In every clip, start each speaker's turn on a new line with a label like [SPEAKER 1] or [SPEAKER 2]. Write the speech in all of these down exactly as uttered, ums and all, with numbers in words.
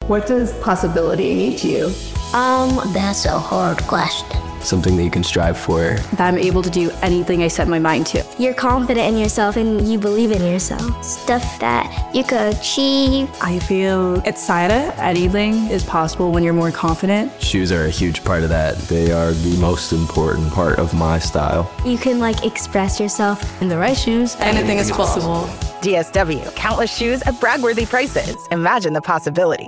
[SPEAKER 1] What does possibility mean to you?
[SPEAKER 2] Um, that's a hard question.
[SPEAKER 3] Something that you can strive for.
[SPEAKER 1] That I'm able to do anything I set my mind to.
[SPEAKER 2] You're confident in yourself and you believe in yourself. Stuff that you could achieve.
[SPEAKER 1] I feel excited. Anything is possible when you're more confident.
[SPEAKER 3] Shoes are a huge part of that.
[SPEAKER 4] They are the most important part of my style.
[SPEAKER 2] You can like express yourself
[SPEAKER 1] in the right shoes. Anything is possible.
[SPEAKER 5] D S W, countless shoes at brag-worthy prices. Imagine the possibilities.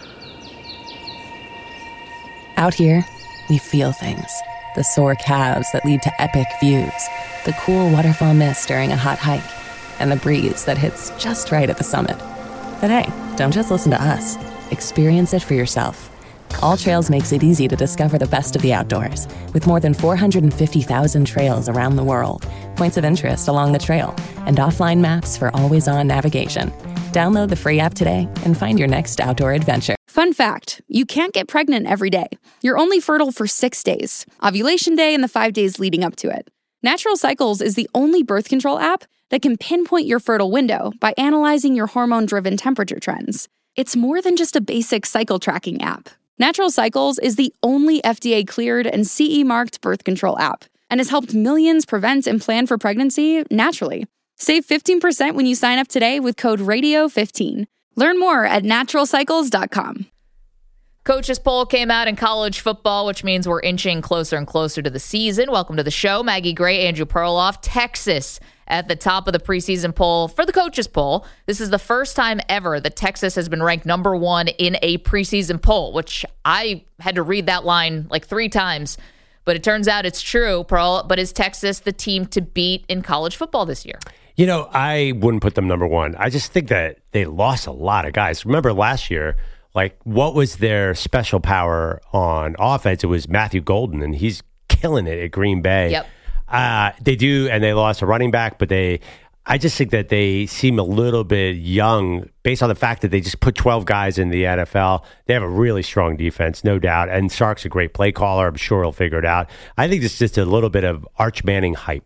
[SPEAKER 6] Out here, we feel things. The sore calves that lead to epic views, the cool waterfall mist during a hot hike, and the breeze that hits just right at the summit. But hey, don't just listen to us. Experience it for yourself. All Trails makes it easy to discover the best of the outdoors, with more than four hundred fifty thousand trails around the world, points of interest along the trail, and offline maps for always-on navigation. Download the free app today and find your next outdoor adventure.
[SPEAKER 7] Fun fact, you can't get pregnant every day. You're only fertile for six days, ovulation day and the five days leading up to it. Natural Cycles is the only birth control app that can pinpoint your fertile window by analyzing your hormone-driven temperature trends. It's more than just a basic cycle tracking app. Natural Cycles is the only F D A-cleared and C E-marked birth control app and has helped millions prevent and plan for pregnancy naturally. Save fifteen percent when you sign up today with code radio fifteen. Learn more at natural cycles dot com.
[SPEAKER 8] Coaches poll came out in college football, which means we're inching closer and closer to the season. Welcome to the show. Maggie Gray, Andrew Perloff. Texas at the top of the preseason poll for the coaches poll. This is the first time ever that Texas has been ranked number one in a preseason poll, which I had to read that line like three times. But it turns out it's true, Pearl. But is Texas the team to beat in college football this year?
[SPEAKER 9] You know, I wouldn't put them number one. I just think that they lost a lot of guys. Remember last year, like, what was their special power on offense? It was Matthew Golden, and he's killing it at Green Bay.
[SPEAKER 8] Yep.
[SPEAKER 9] Uh, they do, and they lost a running back, but they, I just think that they seem a little bit young based on the fact that they just put twelve guys in the N F L. They have a really strong defense, no doubt, and Sark's a great play caller. I'm sure he'll figure it out. I think it's just a little bit of Arch Manning hype.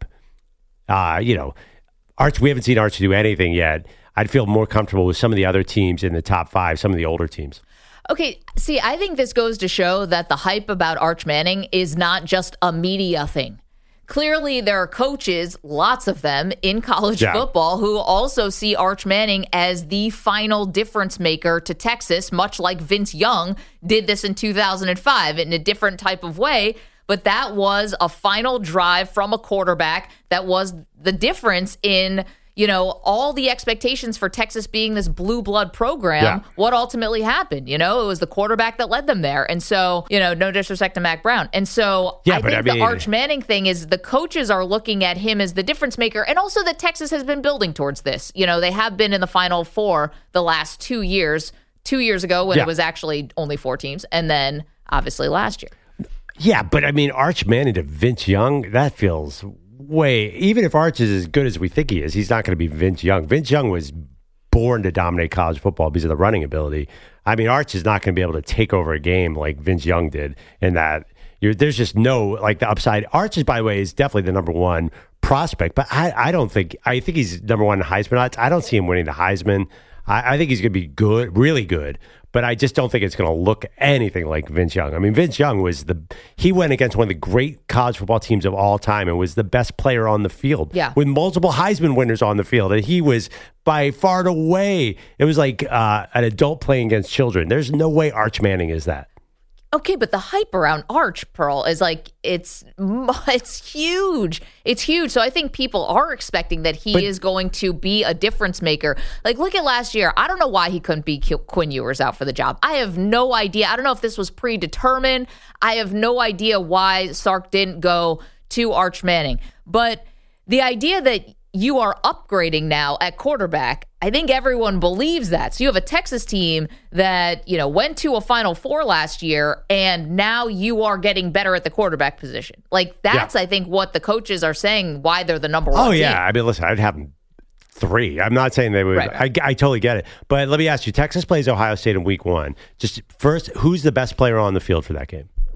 [SPEAKER 9] Uh, you know, Arch, we haven't seen Arch do anything yet. I'd feel more comfortable with some of the other teams in the top five, some of the older teams.
[SPEAKER 8] Okay, see, I think this goes to show that the hype about Arch Manning is not just a media thing. Clearly, there are coaches, lots of them, in college
[SPEAKER 9] yeah.
[SPEAKER 8] football who also see Arch Manning as the final difference maker to Texas, much like Vince Young did this in two thousand five in a different type of way. But that was a final drive from a quarterback that was the difference in, you know, all the expectations for Texas being this blue blood program.
[SPEAKER 9] Yeah.
[SPEAKER 8] What ultimately happened? You know, it was the quarterback that led them there. And so, you know, no disrespect to Mac Brown. And so
[SPEAKER 9] yeah,
[SPEAKER 8] I think
[SPEAKER 9] I mean,
[SPEAKER 8] the Arch Manning thing is the coaches are looking at him as the difference maker. And also that Texas has been building towards this. You know, they have been in the Final Four the last two years, two years ago when
[SPEAKER 9] yeah.
[SPEAKER 8] it was actually only four teams. And then obviously last year.
[SPEAKER 9] Yeah, but I mean, Arch Manning to Vince Young, that feels way, even if Arch is as good as we think he is, he's not going to be Vince Young. Vince Young was born to dominate college football because of the running ability. I mean, Arch is not going to be able to take over a game like Vince Young did in that. You're, there's just no, like, the upside. Arch, is, by the way, is definitely the number one prospect, but I, I don't think, I think he's number one in Heisman odds. I don't see him winning the Heisman. I, I think he's going to be good, really good. But I just don't think it's going to look anything like Vince Young. I mean, Vince Young was the, he went against one of the great college football teams of all time and was the best player on the field.
[SPEAKER 8] Yeah.
[SPEAKER 9] With multiple Heisman winners on the field. And he was by far and away, it was like uh, an adult playing against children. There's no way Arch Manning is that.
[SPEAKER 8] Okay, but the hype around Arch, Pearl, is like, it's it's huge. It's huge. So I think people are expecting that he but, is going to be a difference maker. Like, look at last year. I don't know why he couldn't be Quinn Ewers out for the job. I have no idea. I don't know if this was predetermined. I have no idea why Sark didn't go to Arch Manning. But the idea that you are upgrading now at quarterback, I think everyone believes that. So you have a Texas team that, you know, went to a Final Four last year, and now you are getting better at the quarterback position. Like, that's, yeah. I think, what the coaches are saying, why they're the number one
[SPEAKER 9] Oh,
[SPEAKER 8] team.
[SPEAKER 9] yeah. I mean, listen, I'd have them three. I'm not saying they would. Right, right. I, I totally get it. But let me ask you, Texas plays Ohio State in week one. Just first, who's the best player on the field for that game?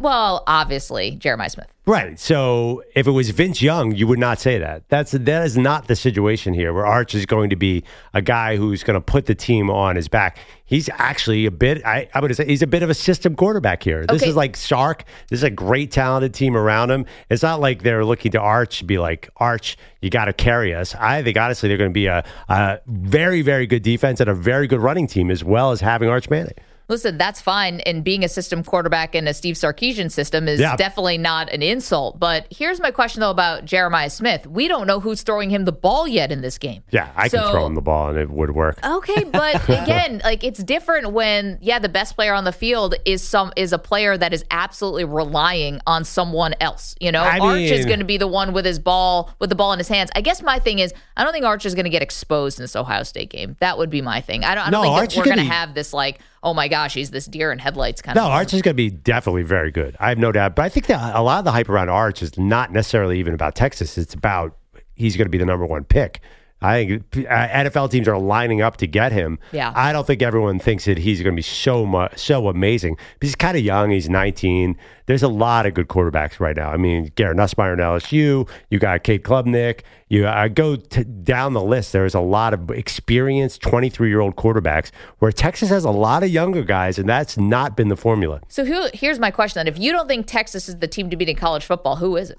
[SPEAKER 8] Well, obviously, Jeremiah Smith.
[SPEAKER 9] Right. So if it was Vince Young, you would not say that. That's that is not the situation here where Arch is going to be a guy who's going to put the team on his back. He's actually a bit, I, I would say, he's a bit of a system quarterback here. This
[SPEAKER 8] Okay.
[SPEAKER 9] is like Sark. This is a great, talented team around him. It's not like they're looking to Arch to be like, Arch, you got to carry us. I think, honestly, they're going to be a, a very, very good defense and a very good running team as well as having Arch Manning.
[SPEAKER 8] Listen, that's fine. And being a system quarterback in a Steve Sarkisian system is
[SPEAKER 9] Yeah.
[SPEAKER 8] definitely not an insult. But here's my question, though, about Jeremiah Smith. We don't know who's throwing him the ball yet in this game.
[SPEAKER 9] Yeah, I
[SPEAKER 8] So-
[SPEAKER 9] can throw him the ball and it would work.
[SPEAKER 8] Okay, but again, like it's different when, yeah, the best player on the field is some is a player that is absolutely relying on someone else. You know,
[SPEAKER 9] I
[SPEAKER 8] Arch is
[SPEAKER 9] mean-
[SPEAKER 8] going to be the one with his ball, with the ball in his hands. I guess my thing is, I don't think Arch is going to get exposed in this Ohio State game. That would be my thing. I don't, I don't
[SPEAKER 9] No,
[SPEAKER 8] think
[SPEAKER 9] Arch
[SPEAKER 8] that
[SPEAKER 9] is
[SPEAKER 8] we're
[SPEAKER 9] gonna
[SPEAKER 8] going to
[SPEAKER 9] be-
[SPEAKER 8] have this like, oh my gosh, he's this deer in headlights kind
[SPEAKER 9] No,
[SPEAKER 8] of thing.
[SPEAKER 9] Arch is going to be definitely very good. I have no doubt. But I think that a lot of the hype around Arch is not necessarily even about Texas. It's about he's going to be the number one pick. I think uh, N F L teams are lining up to get him.
[SPEAKER 8] Yeah.
[SPEAKER 9] I don't think everyone thinks that he's going to be so much, so amazing. But he's kind of young. He's nineteen. There's a lot of good quarterbacks right now. I mean, Garrett Nussmeier in L S U. You got Kate Klubnik. You I go to, down the list. There's a lot of experienced twenty-three-year-old quarterbacks where Texas has a lot of younger guys, and that's not been the formula.
[SPEAKER 8] So who, here's my question then. If you don't think Texas is the team to beat in college football, who is it?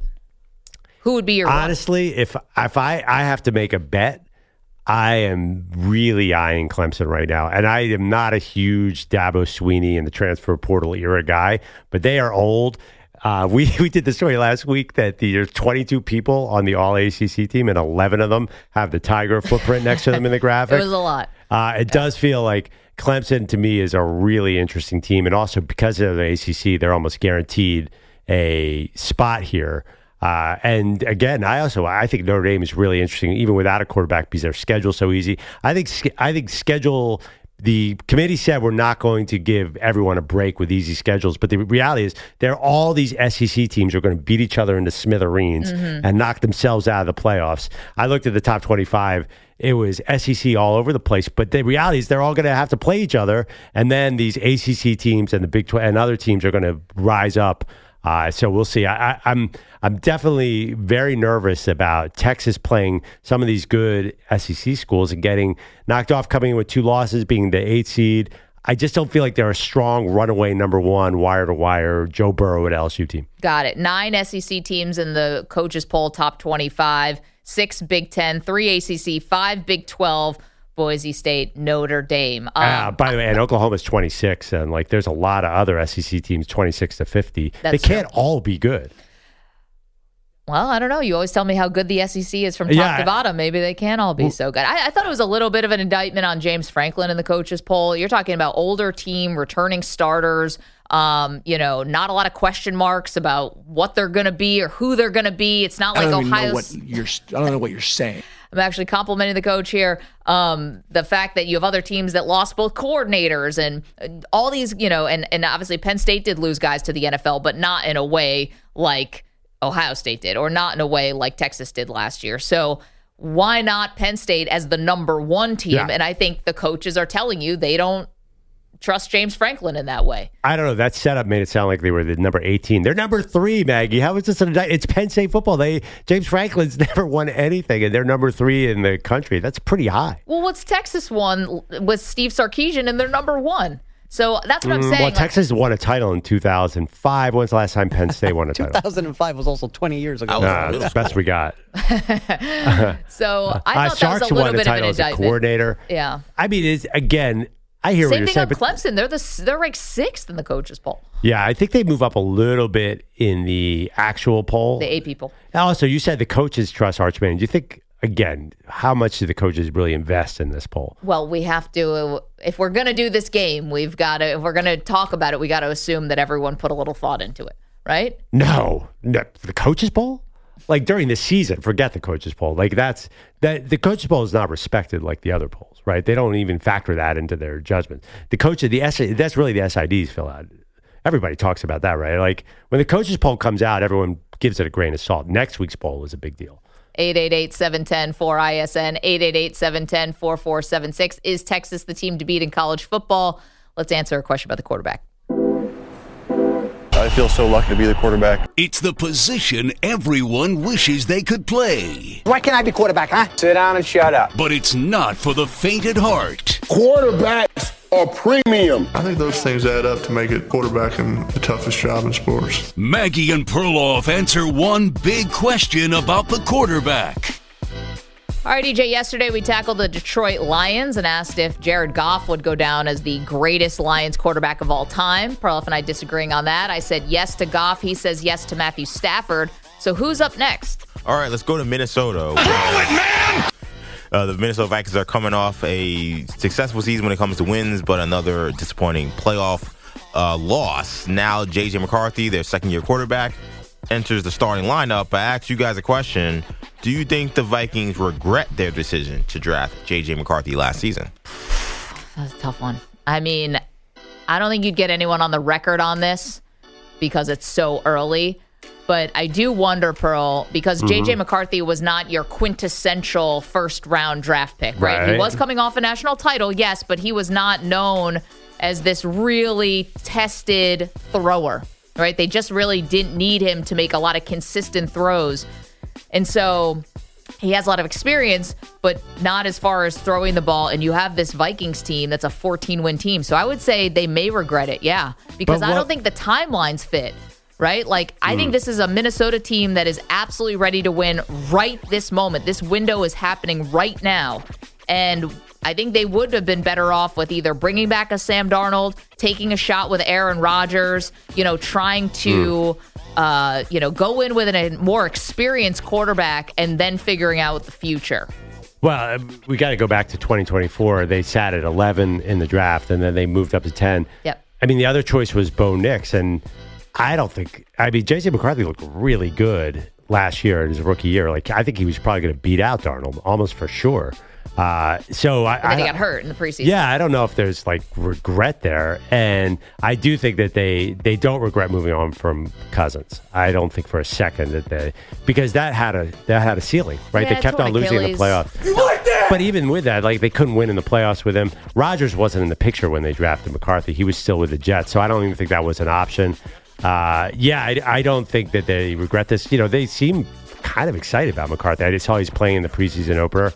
[SPEAKER 8] Who would be your one?
[SPEAKER 9] Honestly, if if I, I have to make a bet, I am really eyeing Clemson right now. And I am not a huge Dabo Swinney and the transfer portal era guy, but they are old. Uh, we, we did the story last week that there's twenty-two people on the All A C C team, and eleven of them have the Tiger footprint next to them in the graphic.
[SPEAKER 8] It was a lot.
[SPEAKER 9] Uh, it does feel like Clemson, to me, is a really interesting team. And also because of the A C C, they're almost guaranteed a spot here. Uh, and again, I also I think Notre Dame is really interesting, even without a quarterback, because their schedule's so easy. I think I think schedule. The committee said we're not going to give everyone a break with easy schedules, but the reality is there all these S E C teams are going to beat each other into smithereens mm-hmm. and knock themselves out of the playoffs. I looked at the top twenty-five. It was S E C all over the place, but the reality is they're all going to have to play each other, and then these A C C teams and the Big twelve and other teams are going to rise up. Uh, so we'll see. I, I, I'm I'm definitely very nervous about Texas playing some of these good S E C schools and getting knocked off, coming in with two losses, being the eight seed. I just don't feel like they're a strong runaway number one, wire to wire, Joe Burrow at L S U team. Got
[SPEAKER 8] it. Nine S E C teams in the coaches poll, top twenty-five, six Big Ten, three A C C, five Big twelve. Boise State, Notre Dame. Um,
[SPEAKER 9] uh, by the way, and Oklahoma's twenty-six, and like there's a lot of other S E C teams twenty-six to fifty. They can't true. all be good.
[SPEAKER 8] Well, I don't know. You always tell me how good the S E C is from top
[SPEAKER 9] yeah,
[SPEAKER 8] to bottom. Maybe they can all be well, so good. I, I thought it was a little bit of an indictment on James Franklin in the coaches poll. You're talking about older team, returning starters. Um, you know, not a lot of question marks about what they're going to be or who they're going to be. It's not like
[SPEAKER 10] I don't
[SPEAKER 8] Ohio.
[SPEAKER 10] Know what you're, I don't know what you're saying.
[SPEAKER 8] I'm actually complimenting the coach here. Um, the fact that you have other teams that lost both coordinators and all these, you know, and, and obviously Penn State did lose guys to the N F L, but not in a way like Ohio State did, or not in a way like Texas did last year. So why not Penn State as the number one team?
[SPEAKER 9] Yeah.
[SPEAKER 8] And I think the coaches are telling you they don't trust James Franklin in that way.
[SPEAKER 9] I don't know. That setup made it sound like they were the number eighteen. They're number three, Maggie. How is this? An, it's Penn State football. They James Franklin's never won anything, and they're number three in the country. That's pretty high.
[SPEAKER 8] Well, what's Texas won with Steve Sarkisian, and they're number one. So that's what I'm saying.
[SPEAKER 9] Well,
[SPEAKER 8] like,
[SPEAKER 9] Texas won a title in two thousand five. When's the last time Penn State won a title?
[SPEAKER 11] two thousand five was also twenty years ago.
[SPEAKER 9] Nah, that's the best we got.
[SPEAKER 8] So I thought
[SPEAKER 9] uh,
[SPEAKER 8] that was a little bit of an
[SPEAKER 9] as a
[SPEAKER 8] indictment.
[SPEAKER 9] Coordinator.
[SPEAKER 8] Yeah.
[SPEAKER 9] I mean, it's, again, I hear
[SPEAKER 8] Same
[SPEAKER 9] what you're
[SPEAKER 8] thing
[SPEAKER 9] saying.
[SPEAKER 8] on
[SPEAKER 9] But
[SPEAKER 8] Clemson. They're the they're ranked sixth in the coaches poll.
[SPEAKER 9] Yeah, I think they move up a little bit in the actual poll.
[SPEAKER 8] The A P poll.
[SPEAKER 9] Also, you said the coaches trust Arch Manning. Do you think, again, how much do the coaches really invest in this poll?
[SPEAKER 8] Well, we have to, if we're going to do this game, we've got to, if we're going to talk about it, we got to assume that everyone put a little thought into it, right?
[SPEAKER 9] No, no, the coaches poll? Like during the season, forget the coaches poll. Like that's, that the coaches poll is not respected like the other polls, right? They don't even factor that into their judgment. The coaches, the S, that's really the S I Ds fill out. Everybody talks about that, right? Like when the coaches poll comes out, everyone gives it a grain of salt. Next week's poll is a big deal.
[SPEAKER 8] eight eight eight, seven one zero, four I S N, eight eight eight, seven one zero, four four seven six. Is Texas the team to beat in college football? Let's answer a question about the quarterback.
[SPEAKER 12] I feel so lucky to be the quarterback.
[SPEAKER 13] It's the position everyone wishes they could play.
[SPEAKER 14] Why can't I be quarterback, huh?
[SPEAKER 10] Sit down and shut up.
[SPEAKER 13] But it's not for the faint at heart.
[SPEAKER 15] Quarterbacks are premium.
[SPEAKER 16] I think those things add up to make it quarterbacking the toughest job in sports.
[SPEAKER 13] Maggie and Perloff answer one big question about the quarterback.
[SPEAKER 8] All right, E J, yesterday we tackled the Detroit Lions and asked if Jared Goff would go down as the greatest Lions quarterback of all time. Perloff and I disagreeing on that. I said yes to Goff. He says yes to Matthew Stafford. So who's up next?
[SPEAKER 17] All right, let's go to Minnesota.
[SPEAKER 15] Throw it, man!
[SPEAKER 17] Uh, the Minnesota Vikings are coming off a successful season when it comes to wins, but another disappointing playoff uh, loss. Now J J McCarthy, their second-year quarterback, enters the starting lineup. I asked you guys a question. Do you think the Vikings regret their decision to draft J J McCarthy last season?
[SPEAKER 8] That's a tough one. I mean, I don't think you'd get anyone on the record on this because it's so early. But I do wonder, Pearl, because mm-hmm. J J McCarthy was not your quintessential first-round draft pick, right? right? He was coming off a national title, yes, but he was not known as this really tested thrower, right? They just really didn't need him to make a lot of consistent throws. And so he has a lot of experience, but not as far as throwing the ball. And you have this Vikings team that's a fourteen-win team. So I would say they may regret it, yeah, because what, I don't think the timelines fit, right? Like, I mm. think this is a Minnesota team that is absolutely ready to win right this moment. This window is happening right now. And I think they would have been better off with either bringing back a Sam Darnold, taking a shot with Aaron Rodgers, you know, trying to... Mm. Uh, you know, go in with a more experienced quarterback and then figuring out the future.
[SPEAKER 9] Well, we got to go back to twenty twenty-four. They sat at eleven in the draft, and then they moved up to ten.
[SPEAKER 8] Yep.
[SPEAKER 9] I mean, the other choice was Bo Nix, and I don't think... I mean, J J McCarthy looked really good last year in his rookie year. Like, I think he was probably going to beat out Darnold, almost for sure. Uh, so I,
[SPEAKER 8] and then
[SPEAKER 9] I,
[SPEAKER 8] he got hurt in the preseason.
[SPEAKER 9] Yeah, I don't know if there's like regret there, and I do think that they they don't regret moving on from Cousins. I don't think for a second that they because that had a that had a ceiling, right?
[SPEAKER 8] Yeah,
[SPEAKER 9] they kept on losing in the playoffs.
[SPEAKER 15] You like that?
[SPEAKER 9] But even with that, like they couldn't win in the playoffs with him. Rodgers wasn't in the picture when they drafted McCarthy. He was still with the Jets, so I don't even think that was an option. Uh, yeah, I, I don't think that they regret this. You know, they seem kind of excited about McCarthy. I just saw he's playing in the preseason opener.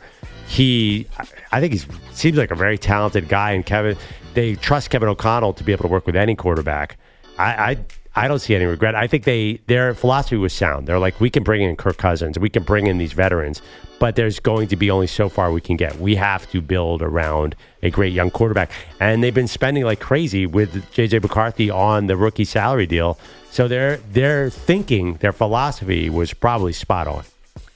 [SPEAKER 9] He, I think he seems like a very talented guy, and Kevin, they trust Kevin O'Connell to be able to work with any quarterback. I, I, I don't see any regret. I think they their philosophy was sound. They're like, we can bring in Kirk Cousins, we can bring in these veterans, but there's going to be only so far we can get. We have to build around a great young quarterback, and they've been spending like crazy with J J McCarthy on the rookie salary deal. So their their thinking, their philosophy was probably spot on.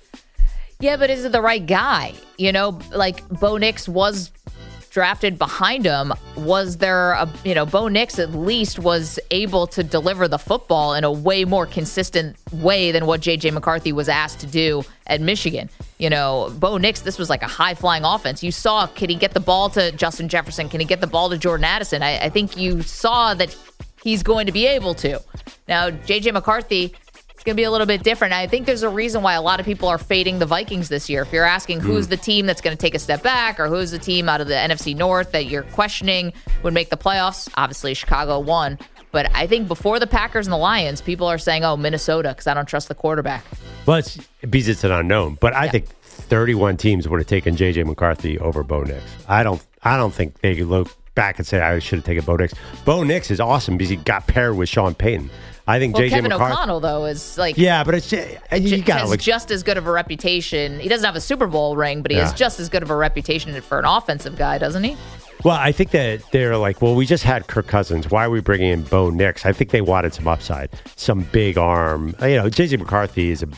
[SPEAKER 8] Yeah, but is it the right guy? You know, like Bo Nix was drafted behind him. Was there a, you know, Bo Nix at least was able to deliver the football in a way more consistent way than what J J McCarthy was asked to do at Michigan. You know, Bo Nix, this was like a high-flying offense. You saw, can he get the ball to Justin Jefferson? Can he get the ball to Jordan Addison? I, I think you saw that he's going to be able to. Now, J J McCarthy... it's going to be a little bit different. I think there's a reason why a lot of people are fading the Vikings this year. If you're asking who's the team that's going to take a step back or who's the team out of the N F C North that you're questioning would make the playoffs, obviously Chicago won. But I think before the Packers and the Lions, people are saying, oh, Minnesota, because I don't trust the quarterback.
[SPEAKER 9] Well, it's, because it's an unknown. But I yeah. think thirty-one teams would have taken J J McCarthy over Bo Nix. I don't, I don't think they look back and say I should have taken Bo Nix. Bo Nix is awesome because he got paired with Sean Payton. I think
[SPEAKER 8] well,
[SPEAKER 9] J J
[SPEAKER 8] Kevin
[SPEAKER 9] McCarthy,
[SPEAKER 8] O'Connell, though, is like...
[SPEAKER 9] Yeah, but it's you got
[SPEAKER 8] has
[SPEAKER 9] like,
[SPEAKER 8] just as good of a reputation. He doesn't have a Super Bowl ring, but he yeah. has just as good of a reputation for an offensive guy, doesn't he?
[SPEAKER 9] Well, I think that they're like, well, we just had Kirk Cousins. Why are we bringing in Bo Nix? I think they wanted some upside, some big arm. You know, J J McCarthy is, a,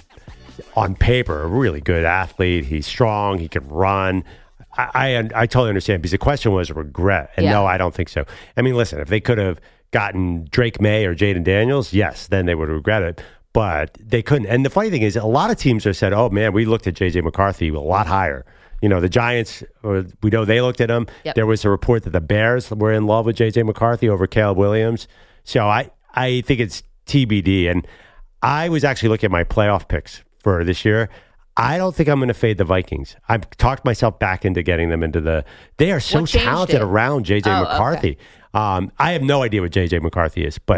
[SPEAKER 9] on paper, a really good athlete. He's strong. He can run. I, I, I totally understand because the question was regret. And yeah. no, I don't think so. I mean, listen, if they could have gotten Drake May or Jaden Daniels, yes, then they would regret it. But they couldn't. And the funny thing is, a lot of teams have said, oh, man, we looked at J J McCarthy a lot higher. You know, the Giants, we know they looked at him. Yep. There was a report that the Bears were in love with J J McCarthy over Caleb Williams. So I, I think it's T B D. And I was actually looking at my playoff picks for this year. I don't think I'm going to fade the Vikings. I've talked myself back into getting them into the... They are so talented it? around J J
[SPEAKER 8] oh,
[SPEAKER 9] McCarthy.
[SPEAKER 8] Okay.
[SPEAKER 9] Um, I have no idea what J J McCarthy is, but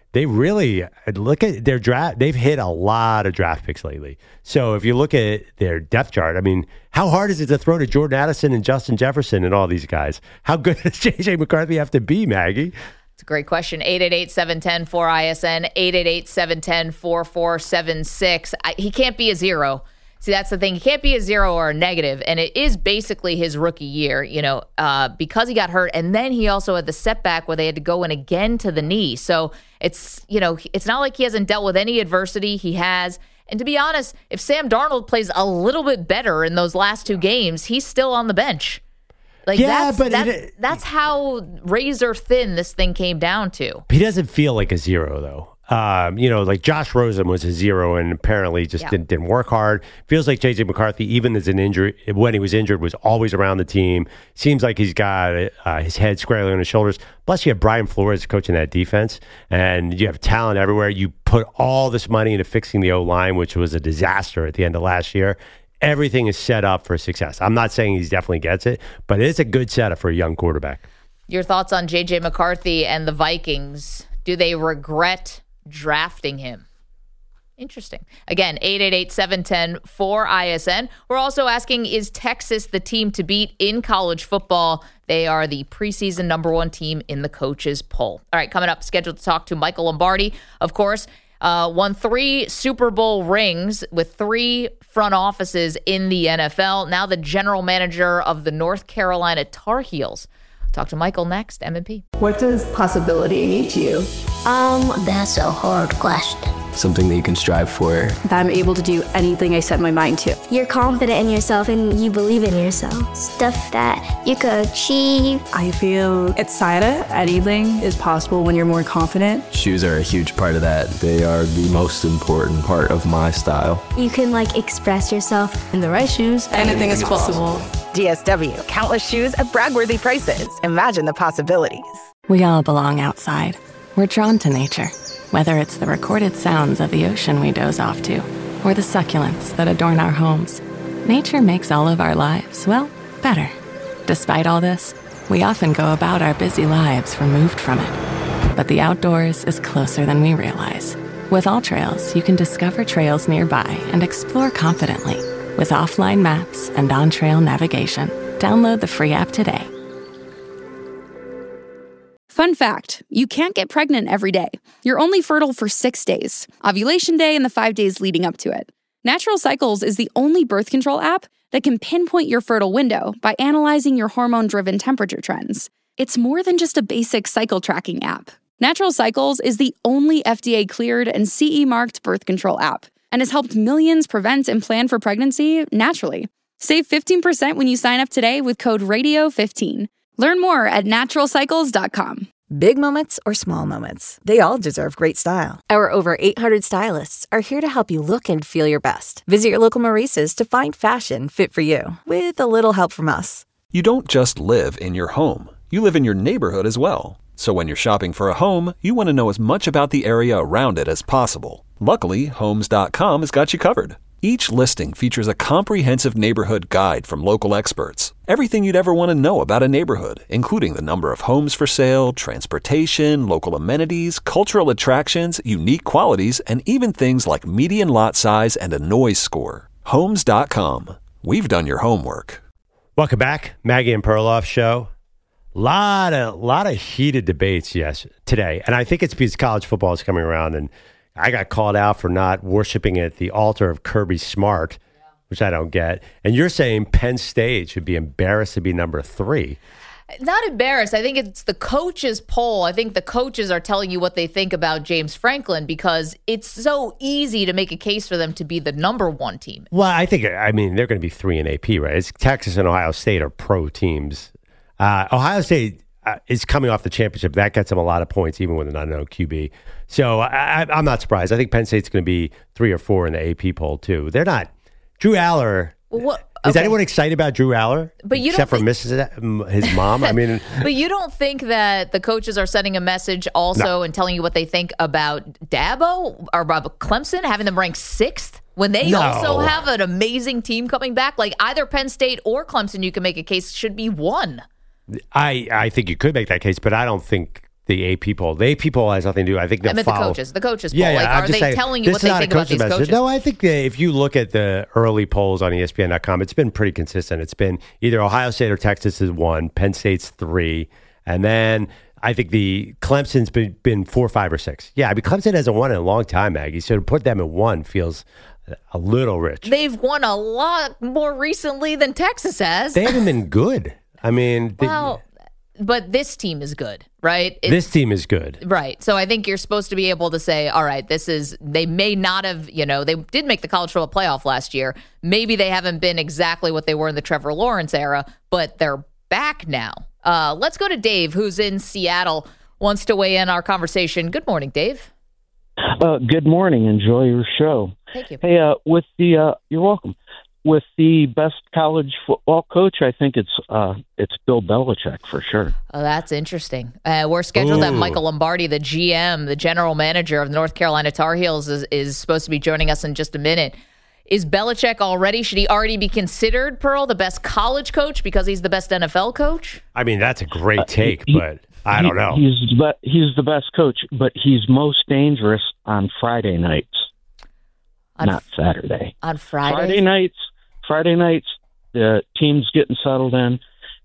[SPEAKER 9] they really look at their draft. They've hit a lot of draft picks lately. So if you look at their depth chart, I mean, how hard is it to throw to Jordan Addison and Justin Jefferson and all these guys? How good does J J McCarthy have to be, Maggie?
[SPEAKER 8] It's a great question. eight eight eight, seven one zero, four I S N, eight eight eight, seven one zero, four four seven six. I, he can't be a zero. See, that's the thing. He can't be a zero or a negative, and it is basically his rookie year, you know, uh, because he got hurt, and then he also had the setback where they had to go in again to the knee. So it's, you know, it's not like he hasn't dealt with any adversity. He has. And to be honest, if Sam Darnold plays a little bit better in those last two games, he's still on the bench. Like
[SPEAKER 9] yeah,
[SPEAKER 8] that's,
[SPEAKER 9] but
[SPEAKER 8] that,
[SPEAKER 9] it,
[SPEAKER 8] that's how razor thin this thing came down to.
[SPEAKER 9] He doesn't feel like a zero, though. Um, you know, like Josh Rosen was a zero and apparently just
[SPEAKER 8] Yeah.
[SPEAKER 9] didn't, didn't work hard. Feels like J J McCarthy, even as an injury, when he was injured, was always around the team. Seems like he's got uh, his head squarely on his shoulders. Plus, you have Brian Flores coaching that defense, and you have talent everywhere. You put all this money into fixing the O-line, which was a disaster at the end of last year. Everything is set up for success. I'm not saying he definitely gets it, but it's a good setup for a young quarterback.
[SPEAKER 8] Your thoughts on J J McCarthy and the Vikings? Do they regret drafting him? Interesting. Again, eight eight eight, seven one zero, four I S N. We're also asking, is Texas the team to beat in college football? They are the preseason number one team in the coaches poll. All right, coming up, scheduled to talk to Michael Lombardi, of course. Uh, won three Super Bowl rings with three front offices in the N F L. Now the general manager of the North Carolina Tar Heels. Talk to Michael next, M and P.
[SPEAKER 1] What does possibility mean to you?
[SPEAKER 2] Um, that's a hard question.
[SPEAKER 3] Something that you can strive for.
[SPEAKER 1] That I'm able to do anything I set my mind to.
[SPEAKER 2] You're confident in yourself and you believe in yourself. Stuff that you could achieve.
[SPEAKER 1] I feel excited. Anything is possible when you're more confident.
[SPEAKER 3] Shoes are a huge part of that.
[SPEAKER 4] They are the most important part of my style.
[SPEAKER 2] You can like express yourself.
[SPEAKER 1] In the right shoes, anything is possible.
[SPEAKER 5] D S W, countless shoes at brag-worthy prices. Imagine the possibilities.
[SPEAKER 6] We all belong outside. We're drawn to nature, whether it's the recorded sounds of the ocean we doze off to, or the succulents that adorn our homes. Nature makes all of our lives, well, better. Despite all this, we often go about our busy lives removed from it. But the outdoors is closer than we realize. With AllTrails, you can discover trails nearby and explore confidently. With offline maps and on-trail navigation, download the free app today.
[SPEAKER 7] Fun fact, you can't get pregnant every day. You're only fertile for six days, ovulation day and the five days leading up to it. Natural Cycles is the only birth control app that can pinpoint your fertile window by analyzing your hormone-driven temperature trends. It's more than just a basic cycle tracking app. Natural Cycles is the only F D A-cleared and C E-marked birth control app and has helped millions prevent and plan for pregnancy naturally. Save fifteen percent when you sign up today with code radio fifteen. Learn more at natural cycles dot com.
[SPEAKER 5] Big moments or small moments, they all deserve great style. Our over eight hundred stylists are here to help you look and feel your best. Visit your local Maurice's to find fashion fit for you, with a little help from us.
[SPEAKER 14] You don't just live in your home. You live in your neighborhood as well. So when you're shopping for a home, you want to know as much about the area around it as possible. Luckily, Homes dot com has got you covered. Each listing features a comprehensive neighborhood guide from local experts. Everything you'd ever want to know about a neighborhood, including the number of homes for sale, transportation, local amenities, cultural attractions, unique qualities, and even things like median lot size and a noise score. Homes dot com. We've done your homework.
[SPEAKER 9] Welcome back, Maggie and Perloff show. Lot of lot of heated debates, yes, today, and I think it's because college football is coming around, and I got called out for not worshiping at the altar of Kirby Smart, yeah. which I don't get. And you're saying Penn State should be embarrassed to be number three.
[SPEAKER 8] Not embarrassed. I think it's the coaches' poll. I think the coaches are telling you what they think about James Franklin because it's so easy to make a case for them to be the number one team.
[SPEAKER 9] Well, I think, I mean, they're going to be three in A P, right? It's Texas and Ohio State are pro teams. Uh, Ohio State uh, is coming off the championship. That gets them a lot of points, even with an unknown Q B. So I, I'm not surprised. I think Penn State's going to be three or four in the A P poll, too. They're not. Drew Aller.
[SPEAKER 8] Well, what,
[SPEAKER 9] is
[SPEAKER 8] okay.
[SPEAKER 9] anyone excited about Drew Aller?
[SPEAKER 8] But you
[SPEAKER 9] Except
[SPEAKER 8] don't
[SPEAKER 9] for Missus his mom? I mean.
[SPEAKER 8] But you don't think that the coaches are sending a message also no. and telling you what they think about Dabo or about Clemson, having them ranked sixth? When they
[SPEAKER 9] no.
[SPEAKER 8] also have an amazing team coming back? Like either Penn State or Clemson, you can make a case, should be one.
[SPEAKER 9] I, I think you could make that case, but I don't think the A P poll. The A P poll has nothing to do. I think they'll
[SPEAKER 8] I meant
[SPEAKER 9] follow.
[SPEAKER 8] the coaches. The coaches poll.
[SPEAKER 9] Yeah, yeah,
[SPEAKER 8] like,
[SPEAKER 9] I'm
[SPEAKER 8] are
[SPEAKER 9] just
[SPEAKER 8] they
[SPEAKER 9] saying,
[SPEAKER 8] telling you
[SPEAKER 9] this
[SPEAKER 8] what
[SPEAKER 9] is
[SPEAKER 8] they
[SPEAKER 9] not
[SPEAKER 8] think
[SPEAKER 9] a
[SPEAKER 8] about these
[SPEAKER 9] coach's message.
[SPEAKER 8] coaches?
[SPEAKER 9] No, I think that if you look at the early polls on E S P N dot com, it's been pretty consistent. It's been either Ohio State or Texas is one, Penn State's three, and then I think the Clemson's been, been four, five, or six. Yeah, I mean, Clemson hasn't won in a long time, Maggie. So to put them at one feels a little rich.
[SPEAKER 8] They've won a lot more recently than Texas has.
[SPEAKER 9] They haven't been good. I mean, they,
[SPEAKER 8] well, but this team is good, right? It's,
[SPEAKER 9] this team is good.
[SPEAKER 8] Right. So I think you're supposed to be able to say, all right, this is, they may not have, you know, they did make the college football playoff last year. Maybe they haven't been exactly what they were in the Trevor Lawrence era, but they're back now. Uh, let's go to Dave, who's in Seattle, wants to weigh in our conversation. Good morning, Dave.
[SPEAKER 18] Uh, good morning. Enjoy your show.
[SPEAKER 8] Thank you.
[SPEAKER 18] Hey, uh, with the, uh, you're welcome. With the best college football coach, I think it's uh, it's Bill Belichick for sure.
[SPEAKER 8] Oh, that's interesting. Uh, we're scheduled that Michael Lombardi, the G M, the general manager of the North Carolina Tar Heels, is, is supposed to be joining us in just a minute. Is Belichick already, should he already be considered, Pearl, the best college coach because he's the best N F L coach?
[SPEAKER 9] I mean, that's a great take, uh, he, but I don't
[SPEAKER 18] he,
[SPEAKER 9] know.
[SPEAKER 18] He's, but he's the best coach, but he's most dangerous on Friday nights, on, not Saturday.
[SPEAKER 8] On Friday?
[SPEAKER 18] Friday nights. Friday nights, the team's getting settled in,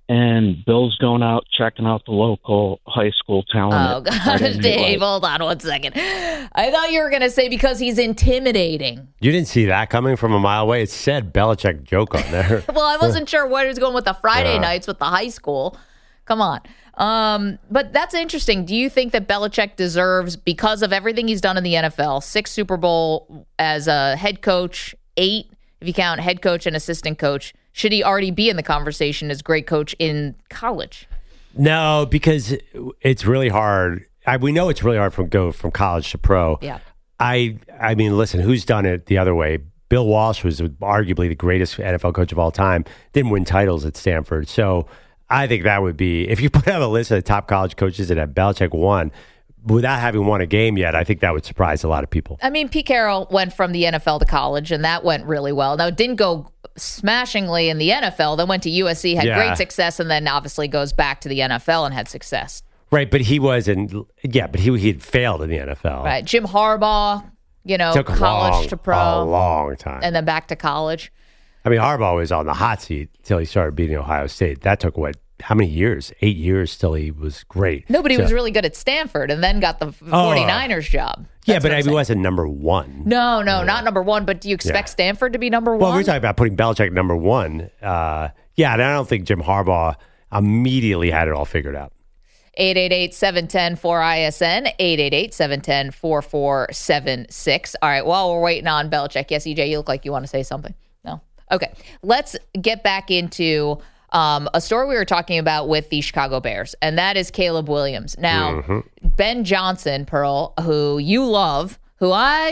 [SPEAKER 18] and Bill's going out, checking out the local high school talent.
[SPEAKER 8] Oh, God, Dave, hold on one second. I thought you were going to say because he's intimidating.
[SPEAKER 9] You didn't see that coming from a mile away. It said Belichick joke on there.
[SPEAKER 8] Well, I wasn't sure where he was going with the Friday
[SPEAKER 9] yeah.
[SPEAKER 8] nights with the high school. Come on. Um, but that's interesting. Do you think that Belichick deserves, because of everything he's done in the N F L, six Super Bowl as a head coach, eight if you count head coach and assistant coach, should he already be in the conversation as great coach in college?
[SPEAKER 9] No, because it's really hard. I, we know it's really hard from go from college to pro.
[SPEAKER 8] Yeah.
[SPEAKER 9] I I mean, listen, who's done it the other way? Bill Walsh was arguably the greatest N F L coach of all time. Didn't win titles at Stanford. So I think that would be, if you put out a list of the top college coaches that have Belichick won, without having won a game yet, I think that would surprise a lot of people.
[SPEAKER 8] I mean, Pete Carroll went from the N F L to college, and that went really well. Now, it didn't go smashingly in the N F L. Then went to U S C, had
[SPEAKER 9] yeah.
[SPEAKER 8] great success, and then obviously goes back to the N F L and had success.
[SPEAKER 9] Right, but he wasn't, yeah, but he he had failed in the N F L.
[SPEAKER 8] Right, Jim Harbaugh, you know,
[SPEAKER 9] Took
[SPEAKER 8] college
[SPEAKER 9] long,
[SPEAKER 8] to pro.
[SPEAKER 9] a long time.
[SPEAKER 8] And then back to college.
[SPEAKER 9] I mean, Harbaugh was on the hot seat until he started beating Ohio State. That took, what, how many years? Eight years till he was great.
[SPEAKER 8] Nobody
[SPEAKER 9] so,
[SPEAKER 8] was really good at Stanford and then got the forty-niners oh, job. That's
[SPEAKER 9] yeah, but I mean, he wasn't number one.
[SPEAKER 8] No, no, yeah. not number one. But do you expect yeah. Stanford to be number one?
[SPEAKER 9] Well, we're talking about putting Belichick number one. Uh, yeah, and I don't think Jim Harbaugh immediately had it all figured out.
[SPEAKER 8] eight eight eight, seven one zero, four I S N, eight eight eight, seven one zero, four four seven six. All right, while we're waiting on Belichick, yes, E J, you look like you want to say something. No? Okay, let's get back into um, a story we were talking about with the Chicago Bears, and that is Caleb Williams. Now, mm-hmm. Ben Johnson, Pearl, who you love, who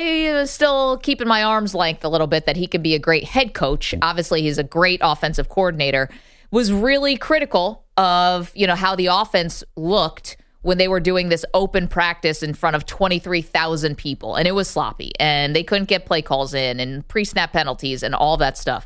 [SPEAKER 8] I still keep in my arm's length a little bit that he could be a great head coach. Obviously, he's a great offensive coordinator. Was really critical of, you know, how the offense looked when they were doing this open practice in front of twenty-three thousand people. And it was sloppy. And they couldn't get play calls in and pre-snap penalties and all that stuff.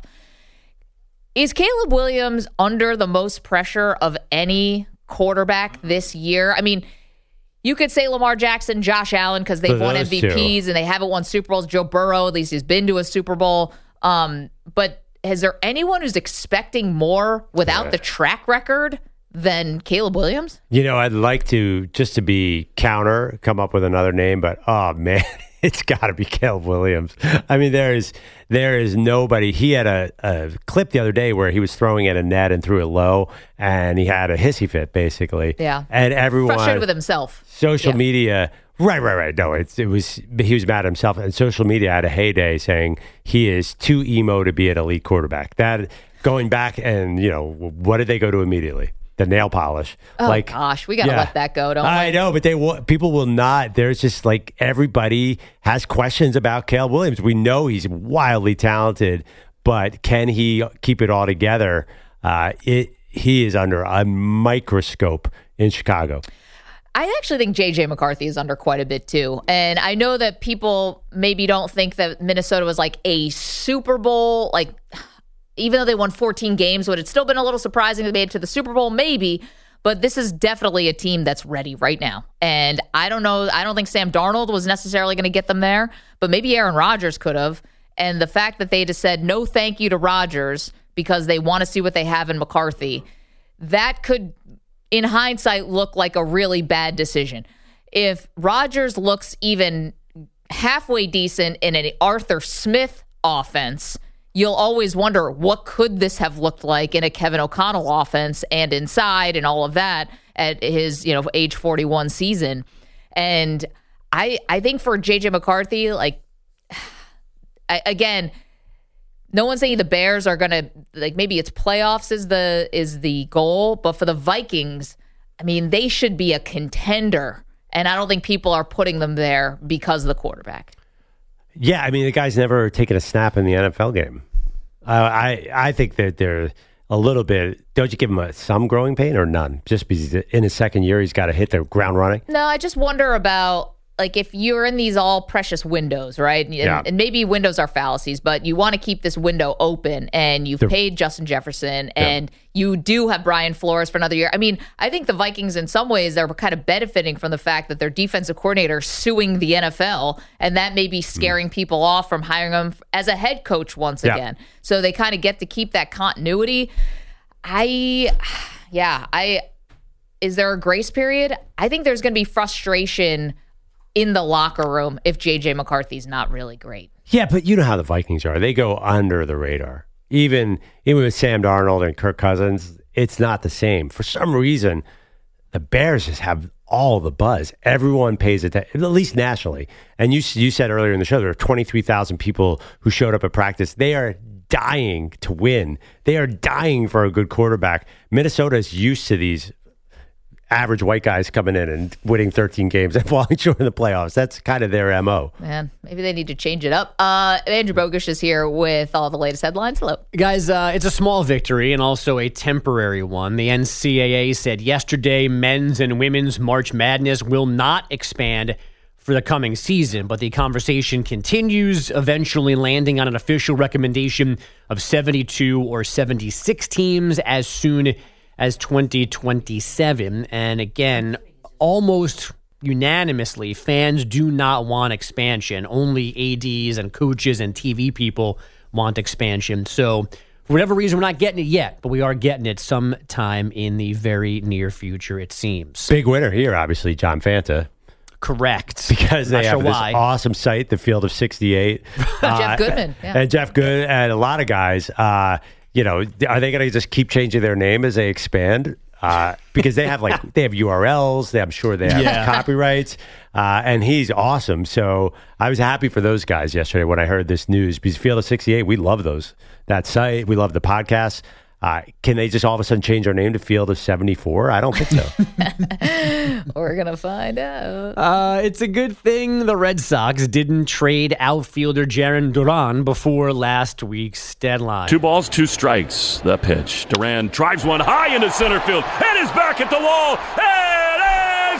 [SPEAKER 8] Is Caleb Williams under the most pressure of any quarterback this year? I mean, you could say Lamar Jackson, Josh Allen, because they've won M V Ps two. And they haven't won Super Bowls. Joe Burrow, at least he's been to a Super Bowl. Um, but is there anyone who's expecting more without yeah. the track record than Caleb Williams?
[SPEAKER 9] You know, I'd like to, just to be counter, come up with another name, but oh man, it's got to be Caleb Williams. I mean, there is there is nobody. He had a, a clip the other day where he was throwing at a net and threw it low, and he had a hissy fit, basically.
[SPEAKER 8] Yeah.
[SPEAKER 9] And everyone...
[SPEAKER 8] frustrated with himself.
[SPEAKER 9] Social
[SPEAKER 8] yeah.
[SPEAKER 9] media... Right, right, right. No, it's, it was, he was mad at himself. And social media had a heyday saying he is too emo to be an elite quarterback. That, going back and, you know, what did they go to immediately? The nail polish.
[SPEAKER 8] Oh,
[SPEAKER 9] like,
[SPEAKER 8] gosh, we got to
[SPEAKER 9] yeah.
[SPEAKER 8] let that go, don't we?
[SPEAKER 9] I know, but they will, people will not. There's just like everybody has questions about Caleb Williams. We know he's wildly talented, but can he keep it all together? Uh, it, he is under a microscope in Chicago.
[SPEAKER 8] I actually think J J McCarthy is under quite a bit too. And I know that people maybe don't think that Minnesota was like a Super Bowl, like even though they won fourteen games, would it still been a little surprising they made it to the Super Bowl? Maybe. But this is definitely a team that's ready right now. And I don't know. I don't think Sam Darnold was necessarily going to get them there, but maybe Aaron Rodgers could have. And the fact that they just said no thank you to Rodgers because they want to see what they have in McCarthy, that could, in hindsight, look like a really bad decision. If Rodgers looks even halfway decent in an Arthur Smith offense, you'll always wonder, what could this have looked like in a Kevin O'Connell offense and inside and all of that at his, you know, age forty-one season. And I I think for J J McCarthy, like, I, again, no one's saying the Bears are going to, like, maybe it's playoffs is the is the goal, but for the Vikings, I mean, they should be a contender. And I don't think people are putting them there because of the quarterback.
[SPEAKER 9] Yeah, I mean, the guy's never taken a snap in the N F L game. Uh, I I think that they're a little bit. Don't you give him a, some growing pain or none? Just because in his second year, he's got to hit the ground running.
[SPEAKER 8] No, I just wonder about, like, if you're in these all precious windows, right? And,
[SPEAKER 9] yeah.
[SPEAKER 8] and maybe windows are fallacies, but you want to keep this window open, and you've They're, paid Justin Jefferson, and yeah. you do have Brian Flores for another year. I mean, I think the Vikings, in some ways, they're kind of benefiting from the fact that their defensive coordinator is suing the N F L, and that may be scaring mm. people off from hiring him as a head coach once yeah. again. So they kind of get to keep that continuity. I, yeah, I, is there a grace period? I think there's going to be frustration in the locker room if J J McCarthy's not really great.
[SPEAKER 9] Yeah, but you know how the Vikings are. They go under the radar. Even even with Sam Darnold and Kirk Cousins, it's not the same. For some reason, the Bears just have all the buzz. Everyone pays attention, at least nationally. And you you said earlier in the show, there are twenty-three thousand people who showed up at practice. They are dying to win. They are dying for a good quarterback. Minnesota is used to these average white guys coming in and winning thirteen games and falling short in the playoffs. That's kind of their M O.
[SPEAKER 8] Man, maybe they need to change it up. Uh, Andrew Bogusch is here with all the latest headlines. Hello.
[SPEAKER 11] Guys, uh, it's a small victory and also a temporary one. The N C double A said yesterday men's and women's March Madness will not expand for the coming season, but the conversation continues, eventually landing on an official recommendation of seventy-two or seventy-six teams as soon as as twenty twenty-seven. And again, almost unanimously, fans do not want expansion. Only A Ds and coaches and T V people want expansion. So for whatever reason, we're not getting it yet, but we are getting it sometime in the very near future, it seems.
[SPEAKER 9] Big winner here, obviously, John Fanta.
[SPEAKER 11] Correct.
[SPEAKER 9] Because they
[SPEAKER 11] not
[SPEAKER 9] have
[SPEAKER 11] sure
[SPEAKER 9] this
[SPEAKER 11] why.
[SPEAKER 9] awesome site, the Field of sixty-eight.
[SPEAKER 8] Jeff uh, Goodman. Yeah.
[SPEAKER 9] And Jeff Goodman and a lot of guys. Uh, You know, are they going to just keep changing their name as they expand? Uh, because they have like they have U R Ls. They, I'm sure they have
[SPEAKER 11] Yeah.
[SPEAKER 9] copyrights. Uh, and he's awesome. So I was happy for those guys yesterday when I heard this news. Because Field of sixty-eight, we love those that site. We love the podcast. Uh, can they just all of a sudden change our name to Field of seventy-four? I don't think so.
[SPEAKER 8] We're going to find out.
[SPEAKER 11] Uh, it's a good thing the Red Sox didn't trade outfielder Jarren Duran before last week's deadline.
[SPEAKER 19] Two balls, two strikes. The pitch. Duran drives one high into center field and is back at the wall. It is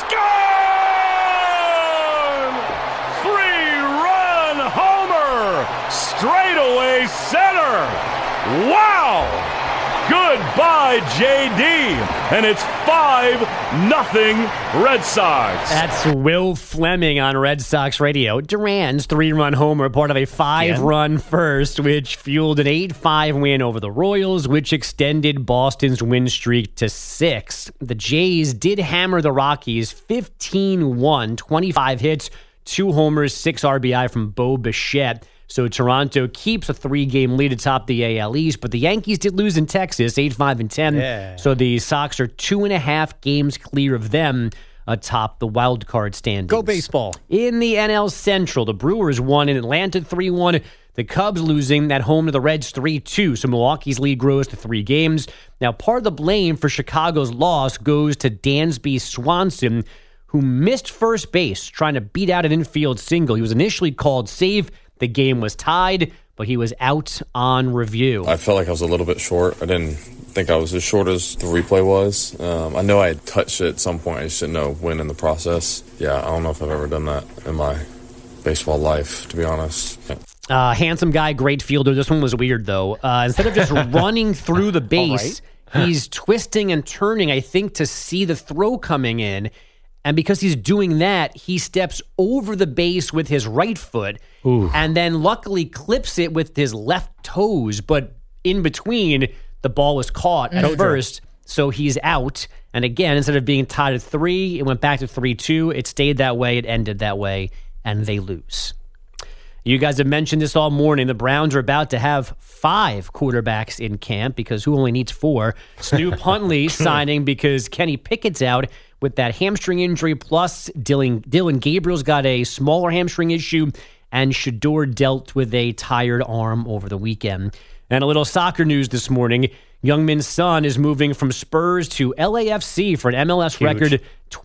[SPEAKER 19] gone! Three-run homer! Straightaway center! Wow! Goodbye, J D. And it's five nothing Red Sox.
[SPEAKER 11] That's Will Fleming on Red Sox radio. Duran's three-run homer, part of a five-run yeah. first, which fueled an eight five win over the Royals, which extended Boston's win streak to six. The Jays did hammer the Rockies fifteen one, twenty-five hits, two homers, six R B I from Bo Bichette. So Toronto keeps a three-game lead atop the A L East, but the Yankees did lose in Texas, eight five and ten.
[SPEAKER 9] Yeah.
[SPEAKER 11] So the Sox are two and a half games clear of them atop the wild card standings.
[SPEAKER 9] Go baseball.
[SPEAKER 11] In the N L Central, the Brewers won in Atlanta three one. The Cubs losing at home to the Reds three two. So Milwaukee's lead grows to three games. Now, part of the blame for Chicago's loss goes to Dansby Swanson, who missed first base trying to beat out an infield single. He was initially called safe. The game was tied, but he was out on review.
[SPEAKER 12] I felt like I was a little bit short. I didn't think I was as short as the replay was. Um, I know I had touched it at some point. I just didn't know when in the process. Yeah, I don't know if I've ever done that in my baseball life, to be honest. Yeah.
[SPEAKER 11] Uh, handsome guy, great fielder. This one was weird, though. Uh, instead of just running through the base, right. he's twisting and turning, I think, to see the throw coming in. And because he's doing that, he steps over the base with his right foot
[SPEAKER 9] Ooh.
[SPEAKER 11] and then luckily clips it with his left toes. But in between, the ball was caught at
[SPEAKER 9] Toe
[SPEAKER 11] first, so he's out. And again, instead of being tied at three, it went back to three two. It stayed that way. It ended that way, and they lose. You guys have mentioned this all morning. The Browns are about to have five quarterbacks in camp because who only needs four? Snoop Huntley signing because Kenny Pickett's out with that hamstring injury, plus Dylan, Dylan Gabriel's got a smaller hamstring issue, and Shedeur dealt with a tired arm over the weekend. And a little soccer news this morning. Youngmin's son is moving from Spurs to L A F C for an M L S
[SPEAKER 9] Huge.
[SPEAKER 11] record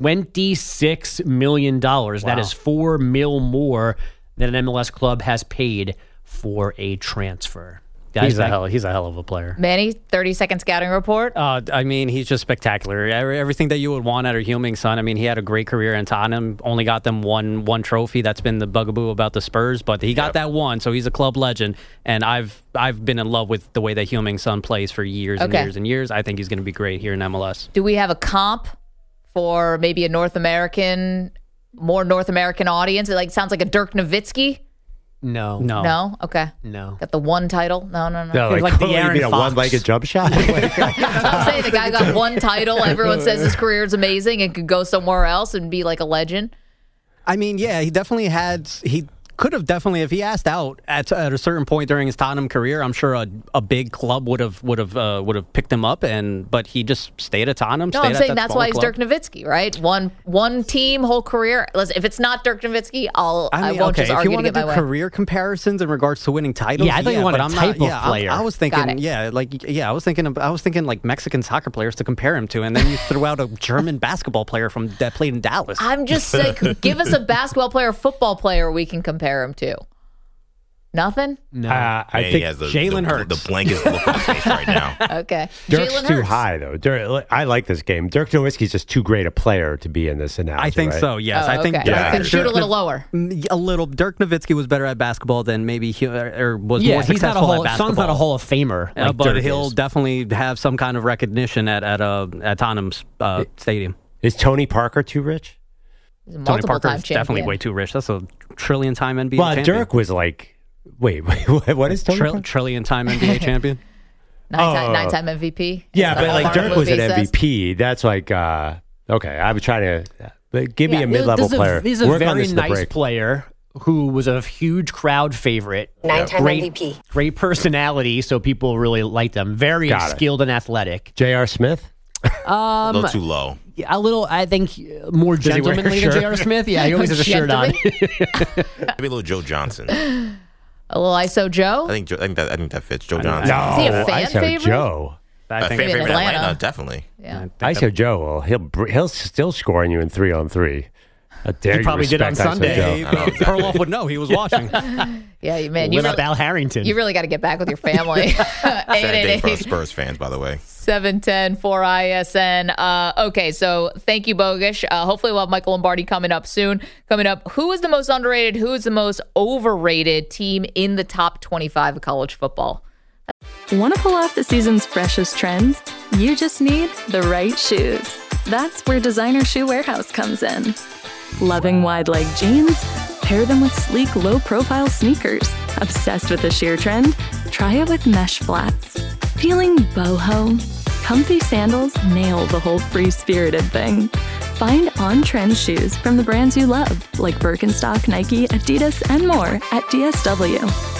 [SPEAKER 11] twenty-six million dollars.
[SPEAKER 9] Wow.
[SPEAKER 11] That is four mil more than an M L S club has paid for a transfer. Guys,
[SPEAKER 20] he's a
[SPEAKER 11] that-
[SPEAKER 20] hell. He's a hell of a player.
[SPEAKER 8] Manny, thirty-second scouting report.
[SPEAKER 20] Uh, I mean, he's just spectacular. Every- Everything that you would want out of Heung-min Son. I mean, he had a great career in Tottenham. Only got them one one trophy. That's been the bugaboo about the Spurs, but he got
[SPEAKER 17] Yep.
[SPEAKER 20] that one, so he's a club legend. And I've I've been in love with the way that Heung-min Son plays for years and
[SPEAKER 8] Okay.
[SPEAKER 20] years and years. I think he's going to be great here in M L S.
[SPEAKER 8] Do we have a comp for maybe a North American, more North American audience? It like sounds like a Dirk Nowitzki.
[SPEAKER 11] No.
[SPEAKER 20] No.
[SPEAKER 8] No? Okay.
[SPEAKER 11] No.
[SPEAKER 8] Got the one title? No, no, no.
[SPEAKER 9] No, like,
[SPEAKER 11] like the
[SPEAKER 9] what, you
[SPEAKER 11] Aaron
[SPEAKER 9] mean a
[SPEAKER 11] Fox.
[SPEAKER 9] one-legged jump shot?
[SPEAKER 8] I'm saying the guy got one title. Everyone says his career is amazing and could go somewhere else and be like a legend.
[SPEAKER 20] I mean, yeah, he definitely had. He could have definitely, if he asked out at, at a certain point during his Tottenham career, I'm sure a, a big club would have would have uh, would have picked him up. And but he just stayed at Tottenham.
[SPEAKER 8] No,
[SPEAKER 20] stayed
[SPEAKER 8] I'm
[SPEAKER 20] at
[SPEAKER 8] saying
[SPEAKER 20] that
[SPEAKER 8] that's
[SPEAKER 20] smaller
[SPEAKER 8] why he's
[SPEAKER 20] club.
[SPEAKER 8] Dirk Nowitzki, right? One one team, whole career. Listen, if it's not Dirk Nowitzki, I'll I,
[SPEAKER 20] I mean,
[SPEAKER 8] won't
[SPEAKER 20] okay,
[SPEAKER 8] just
[SPEAKER 20] if
[SPEAKER 8] argue
[SPEAKER 20] you
[SPEAKER 8] to
[SPEAKER 20] want to
[SPEAKER 8] get
[SPEAKER 20] do
[SPEAKER 8] my way.
[SPEAKER 20] career comparisons in regards to winning titles,
[SPEAKER 11] Yeah, I thought you wanted
[SPEAKER 20] but
[SPEAKER 11] a
[SPEAKER 20] I'm
[SPEAKER 11] type
[SPEAKER 20] not,
[SPEAKER 11] of
[SPEAKER 20] yeah, I-
[SPEAKER 11] player.
[SPEAKER 20] I, was
[SPEAKER 8] Got
[SPEAKER 20] thinking,
[SPEAKER 8] it.
[SPEAKER 20] yeah, like yeah, I was thinking, of, I was thinking like Mexican soccer players to compare him to, and then you threw out a German basketball player from that played in Dallas.
[SPEAKER 8] I'm just saying, give us a basketball player, football player we can compare him to. Nothing?
[SPEAKER 11] No.
[SPEAKER 9] Uh, I
[SPEAKER 17] Man, he
[SPEAKER 9] think
[SPEAKER 17] has the,
[SPEAKER 20] Jalen
[SPEAKER 17] the,
[SPEAKER 20] Hurts.
[SPEAKER 17] the blankest look on his face right now.
[SPEAKER 8] Okay.
[SPEAKER 9] Dirk's
[SPEAKER 8] Jalen
[SPEAKER 9] too
[SPEAKER 8] Hurts.
[SPEAKER 9] high, though. Dirk, I like this game. Dirk Nowitzki's just too great a player to be in this analogy.
[SPEAKER 20] I think
[SPEAKER 9] right?
[SPEAKER 20] so. Yes,
[SPEAKER 8] Oh,
[SPEAKER 20] I think.
[SPEAKER 8] okay.
[SPEAKER 20] I
[SPEAKER 17] Yeah.
[SPEAKER 20] think
[SPEAKER 8] Shoot a
[SPEAKER 20] Dirk
[SPEAKER 8] little
[SPEAKER 20] Nov-
[SPEAKER 8] lower.
[SPEAKER 20] Mm, A little. Dirk Nowitzki was better at basketball than maybe he or was
[SPEAKER 11] Yeah,
[SPEAKER 20] more
[SPEAKER 11] he's not a
[SPEAKER 20] successful
[SPEAKER 11] hall.
[SPEAKER 20] at basketball.
[SPEAKER 11] Son's not a Hall of Famer,
[SPEAKER 20] Uh,
[SPEAKER 11] like
[SPEAKER 20] but
[SPEAKER 11] Dirk
[SPEAKER 20] he'll
[SPEAKER 11] is.
[SPEAKER 20] definitely have some kind of recognition at at uh, at Tottenham's uh, stadium.
[SPEAKER 9] Is Tony Parker too rich?
[SPEAKER 8] He's a
[SPEAKER 20] Tony
[SPEAKER 8] multiple
[SPEAKER 20] Parker
[SPEAKER 8] time
[SPEAKER 20] is definitely
[SPEAKER 8] champion.
[SPEAKER 20] way too rich. That's a trillion time N B A
[SPEAKER 9] Well,
[SPEAKER 20] champion.
[SPEAKER 9] Dirk was like, wait, wait, what- what is Tony
[SPEAKER 20] Tri-
[SPEAKER 9] Parker?
[SPEAKER 20] trillion time N B A champion.
[SPEAKER 8] Nine-time,
[SPEAKER 9] Oh.
[SPEAKER 8] nine-time M V P.
[SPEAKER 9] Yeah,
[SPEAKER 8] Is that
[SPEAKER 9] but
[SPEAKER 8] what
[SPEAKER 9] like
[SPEAKER 8] the
[SPEAKER 9] Dirk was an
[SPEAKER 8] movie
[SPEAKER 9] M V
[SPEAKER 8] says?
[SPEAKER 9] P. That's like, uh, okay, I was trying to, but give me
[SPEAKER 8] Yeah,
[SPEAKER 9] a mid-level
[SPEAKER 11] This is a-
[SPEAKER 9] player.
[SPEAKER 11] He's a
[SPEAKER 9] Work on
[SPEAKER 11] very
[SPEAKER 9] this in the
[SPEAKER 11] nice
[SPEAKER 9] break.
[SPEAKER 11] player who was a huge crowd favorite.
[SPEAKER 21] Nine-time
[SPEAKER 11] great,
[SPEAKER 21] M V P.
[SPEAKER 11] Great personality, so people really liked him. Very
[SPEAKER 9] Got it.
[SPEAKER 11] skilled and athletic.
[SPEAKER 9] J R. Smith?
[SPEAKER 17] A
[SPEAKER 11] Um,
[SPEAKER 17] little too low.
[SPEAKER 11] a little, I think, uh, more
[SPEAKER 9] Does he wear a
[SPEAKER 11] gentlemanly than
[SPEAKER 9] shirt?
[SPEAKER 11] J R. Smith. Yeah, he always has a shirt on.
[SPEAKER 17] Maybe a little Joe Johnson. I
[SPEAKER 8] A little I S O Joe?
[SPEAKER 17] think Joe, I think that I think that fits. Joe
[SPEAKER 20] I-
[SPEAKER 17] Johnson.
[SPEAKER 9] No,
[SPEAKER 8] Is he a fan
[SPEAKER 9] I saw
[SPEAKER 8] favorite?
[SPEAKER 9] Joe.
[SPEAKER 20] I
[SPEAKER 17] A
[SPEAKER 20] think
[SPEAKER 17] fan
[SPEAKER 8] in
[SPEAKER 17] favorite in Atlanta.
[SPEAKER 8] Atlanta.
[SPEAKER 17] definitely.
[SPEAKER 8] Yeah.
[SPEAKER 9] I saw Joe. Well, he'll br- he'll still score on you in three on three. How dare
[SPEAKER 11] He
[SPEAKER 9] you
[SPEAKER 11] probably did on
[SPEAKER 9] respect I S O
[SPEAKER 11] Sunday.
[SPEAKER 9] Joe.
[SPEAKER 17] I know, exactly.
[SPEAKER 20] Perloff would know. He was watching.
[SPEAKER 8] Yeah, you man, you
[SPEAKER 11] What up,
[SPEAKER 8] really,
[SPEAKER 11] Al Harrington?
[SPEAKER 8] you really got to get back with your family.
[SPEAKER 17] Sad day for us
[SPEAKER 8] eight eight eight,
[SPEAKER 17] Spurs fans, by the way.
[SPEAKER 8] seven one zero, four I S N. Uh, okay, so thank you, Bogish. Uh, hopefully we'll have Michael Lombardi coming up soon. Coming up, who is the most underrated, who is the most overrated team in the top twenty-five of college football?
[SPEAKER 1] Want to pull off the season's freshest trends? You just need the right shoes. That's where Designer Shoe Warehouse comes in. Loving wide leg jeans? Pair them with sleek, low profile sneakers. Obsessed with the sheer trend? Try it with mesh flats. Feeling boho? Comfy sandals nail the whole free spirited thing. Find on trend shoes from the brands you love, like Birkenstock, Nike, Adidas, and more at D S W.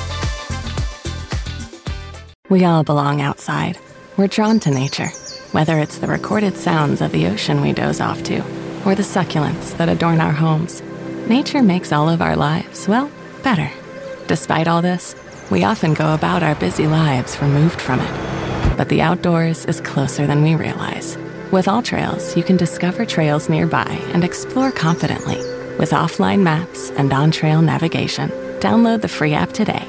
[SPEAKER 6] We all belong outside. We're drawn to nature, whether it's the recorded sounds of the ocean we doze off to, or the succulents that adorn our homes. Nature makes all of our lives, well, better. Despite all this, we often go about our busy lives removed from it. But the outdoors is closer than we realize. With AllTrails, you can discover trails nearby and explore confidently with offline maps and on-trail navigation. Download the free app today.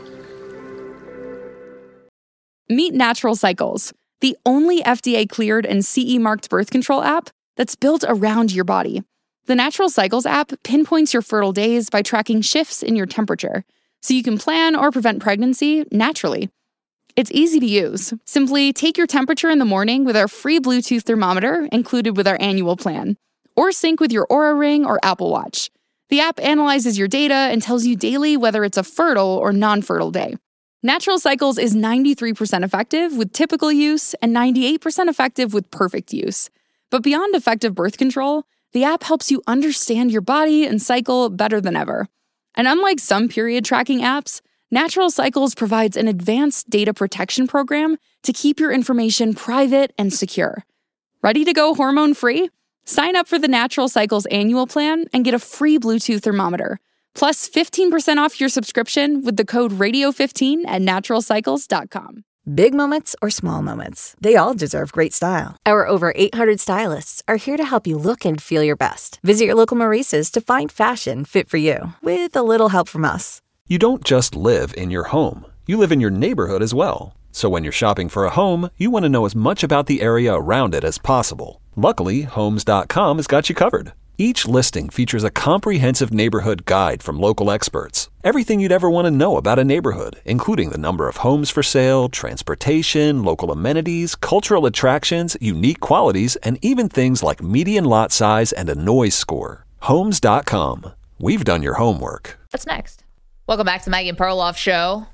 [SPEAKER 7] Meet Natural Cycles, the only F D A-cleared and C E-marked birth control app that's built around your body. The Natural Cycles app pinpoints your fertile days by tracking shifts in your temperature, so you can plan or prevent pregnancy naturally. It's easy to use. Simply take your temperature in the morning with our free Bluetooth thermometer included with our annual plan, or sync with your Oura Ring or Apple Watch. The app analyzes your data and tells you daily whether it's a fertile or non-fertile day. Natural Cycles is ninety-three percent effective with typical use and ninety-eight percent effective with perfect use. But beyond effective birth control, the app helps you understand your body and cycle better than ever. And unlike some period tracking apps, Natural Cycles provides an advanced data protection program to keep your information private and secure. Ready to go hormone-free? Sign up for the Natural Cycles annual plan and get a free Bluetooth thermometer, plus fifteen percent off your subscription with the code radio fifteen at natural cycles dot com.
[SPEAKER 5] Big moments or small moments, they all deserve great style. Our over eight hundred stylists are here to help you look and feel your best. Visit your local Maurice's to find fashion fit for you, with a little help from us.
[SPEAKER 14] You don't just live in your home. You live in your neighborhood as well. So when you're shopping for a home, you want to know as much about the area around it as possible. Luckily, homes dot com has got you covered. Each listing features a comprehensive neighborhood guide from local experts. Everything you'd ever want to know about a neighborhood, including the number of homes for sale, transportation, local amenities, cultural attractions, unique qualities, and even things like median lot size and a noise score. homes dot com. We've done your homework.
[SPEAKER 8] What's next? Welcome back to Maggie and Perloff Show.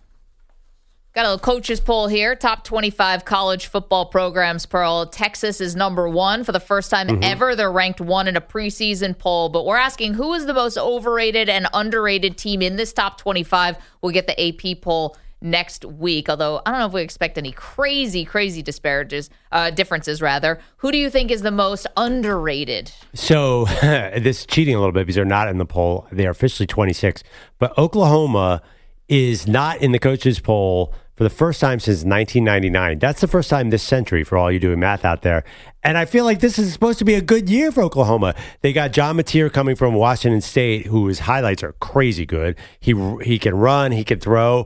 [SPEAKER 8] Got a little coaches poll here. Top twenty-five college football programs, Pearl. Texas is number one for the first time mm-hmm. ever. They're ranked one in a preseason poll. But we're asking who is the most overrated and underrated team in this top twenty-five. We'll get the A P poll next week. Although I don't know if we expect any crazy, crazy disparages, uh, differences, rather. Who do you think is the most underrated?
[SPEAKER 9] So this is cheating a little bit because they're not in the poll. They are officially twenty-six. But Oklahoma is not in the coaches poll for the first time since nineteen ninety-nine. That's the first time this century for all you doing math out there. And I feel like this is supposed to be a good year for Oklahoma. They got John Mateer coming from Washington State, whose highlights are crazy good. He he can run, he can throw.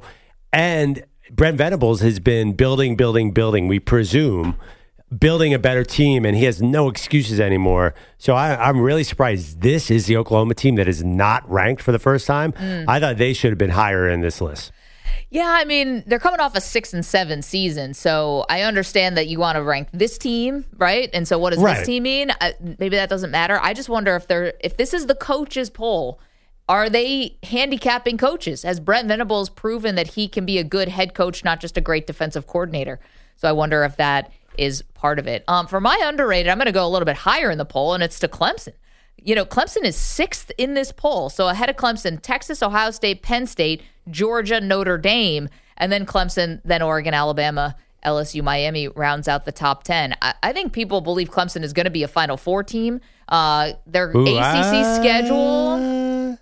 [SPEAKER 9] And Brent Venables has been building, building, building, we presume, building a better team, and he has no excuses anymore. So I, I'm really surprised this is the Oklahoma team that is not ranked for the first time. Mm. I thought they should have been higher in this list.
[SPEAKER 8] Yeah, I mean, they're coming off a six and seven season, so I understand that you want to rank this team, right? And so what does right. this team mean? I, maybe that doesn't matter. I just wonder if they're if this is the coaches poll, are they handicapping coaches? Has Brent Venables proven that he can be a good head coach, not just a great defensive coordinator? So I wonder if that is part of it. Um, for my underrated, I'm going to go a little bit higher in the poll, and it's to Clemson. You know, Clemson is sixth in this poll. So ahead of Clemson, Texas, Ohio State, Penn State, Georgia, Notre Dame, and then Clemson, then Oregon, Alabama, L S U, Miami rounds out the top ten. I, I think people believe Clemson is going to be a Final Four team. Uh, their Ooh, A C C uh, schedule.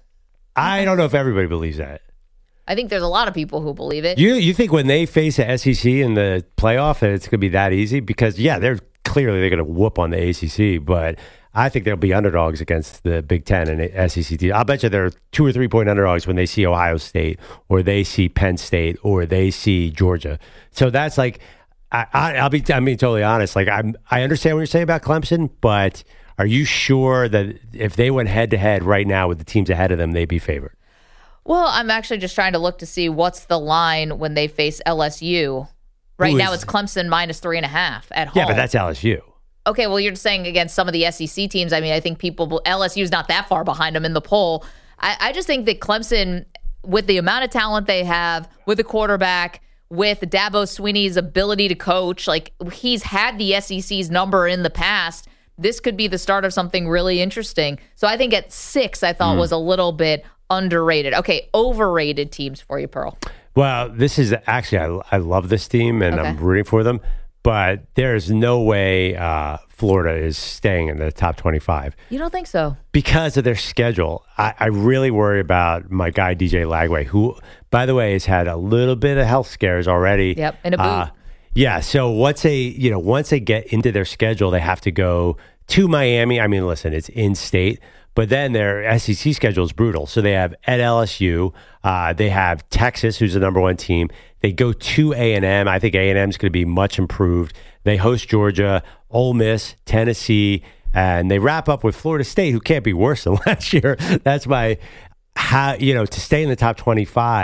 [SPEAKER 9] I don't know if everybody believes that.
[SPEAKER 8] I think there's a lot of people who believe it.
[SPEAKER 9] You you think when they face the S E C in the playoff that it's going to be that easy? Because, yeah, they're clearly they're going to whoop on the A C C, but I think they'll be underdogs against the Big Ten and S E C teams. I'll bet you they're two or three point underdogs when they see Ohio State or they see Penn State or they see Georgia. So that's like, I, I, I'll be I'm being totally honest. Like I'm, I understand what you're saying about Clemson, but are you sure that if they went head to head right now with the teams ahead of them, they'd be favored?
[SPEAKER 8] Well, I'm actually just trying to look to see what's the line when they face L S U. Right Ooh, now, it's Clemson minus three and a half at home.
[SPEAKER 9] Yeah, but that's L S U.
[SPEAKER 8] Okay, well, you're saying against some of the S E C teams. I mean, I think people, L S U's not that far behind them in the poll. I, I just think that Clemson, with the amount of talent they have, with the quarterback, with Dabo Swinney's ability to coach, like he's had the S E C's number in the past. This could be the start of something really interesting. So I think at six, I thought mm. was a little bit underrated. Okay, overrated teams for you, Pearl.
[SPEAKER 9] Well, this is actually, I, I love this team and okay. I'm rooting for them, but there's no way uh, Florida is staying in the top twenty-five.
[SPEAKER 8] You don't think so?
[SPEAKER 9] Because of their schedule. I, I really worry about my guy, D J Lagway, who, by the way, has had a little bit of health scares already.
[SPEAKER 8] Yep, in a boot. Uh,
[SPEAKER 9] yeah, so once they, you know, once they get into their schedule, they have to go to Miami. I mean, listen, it's in state. But then their S E C schedule is brutal. So they have at L S U, uh, they have Texas, who's the number one team. They go to A and M. I think A and M is going to be much improved. They host Georgia, Ole Miss, Tennessee, and they wrap up with Florida State, who can't be worse than last year. That's my, how, you know, to stay in the top twenty-five,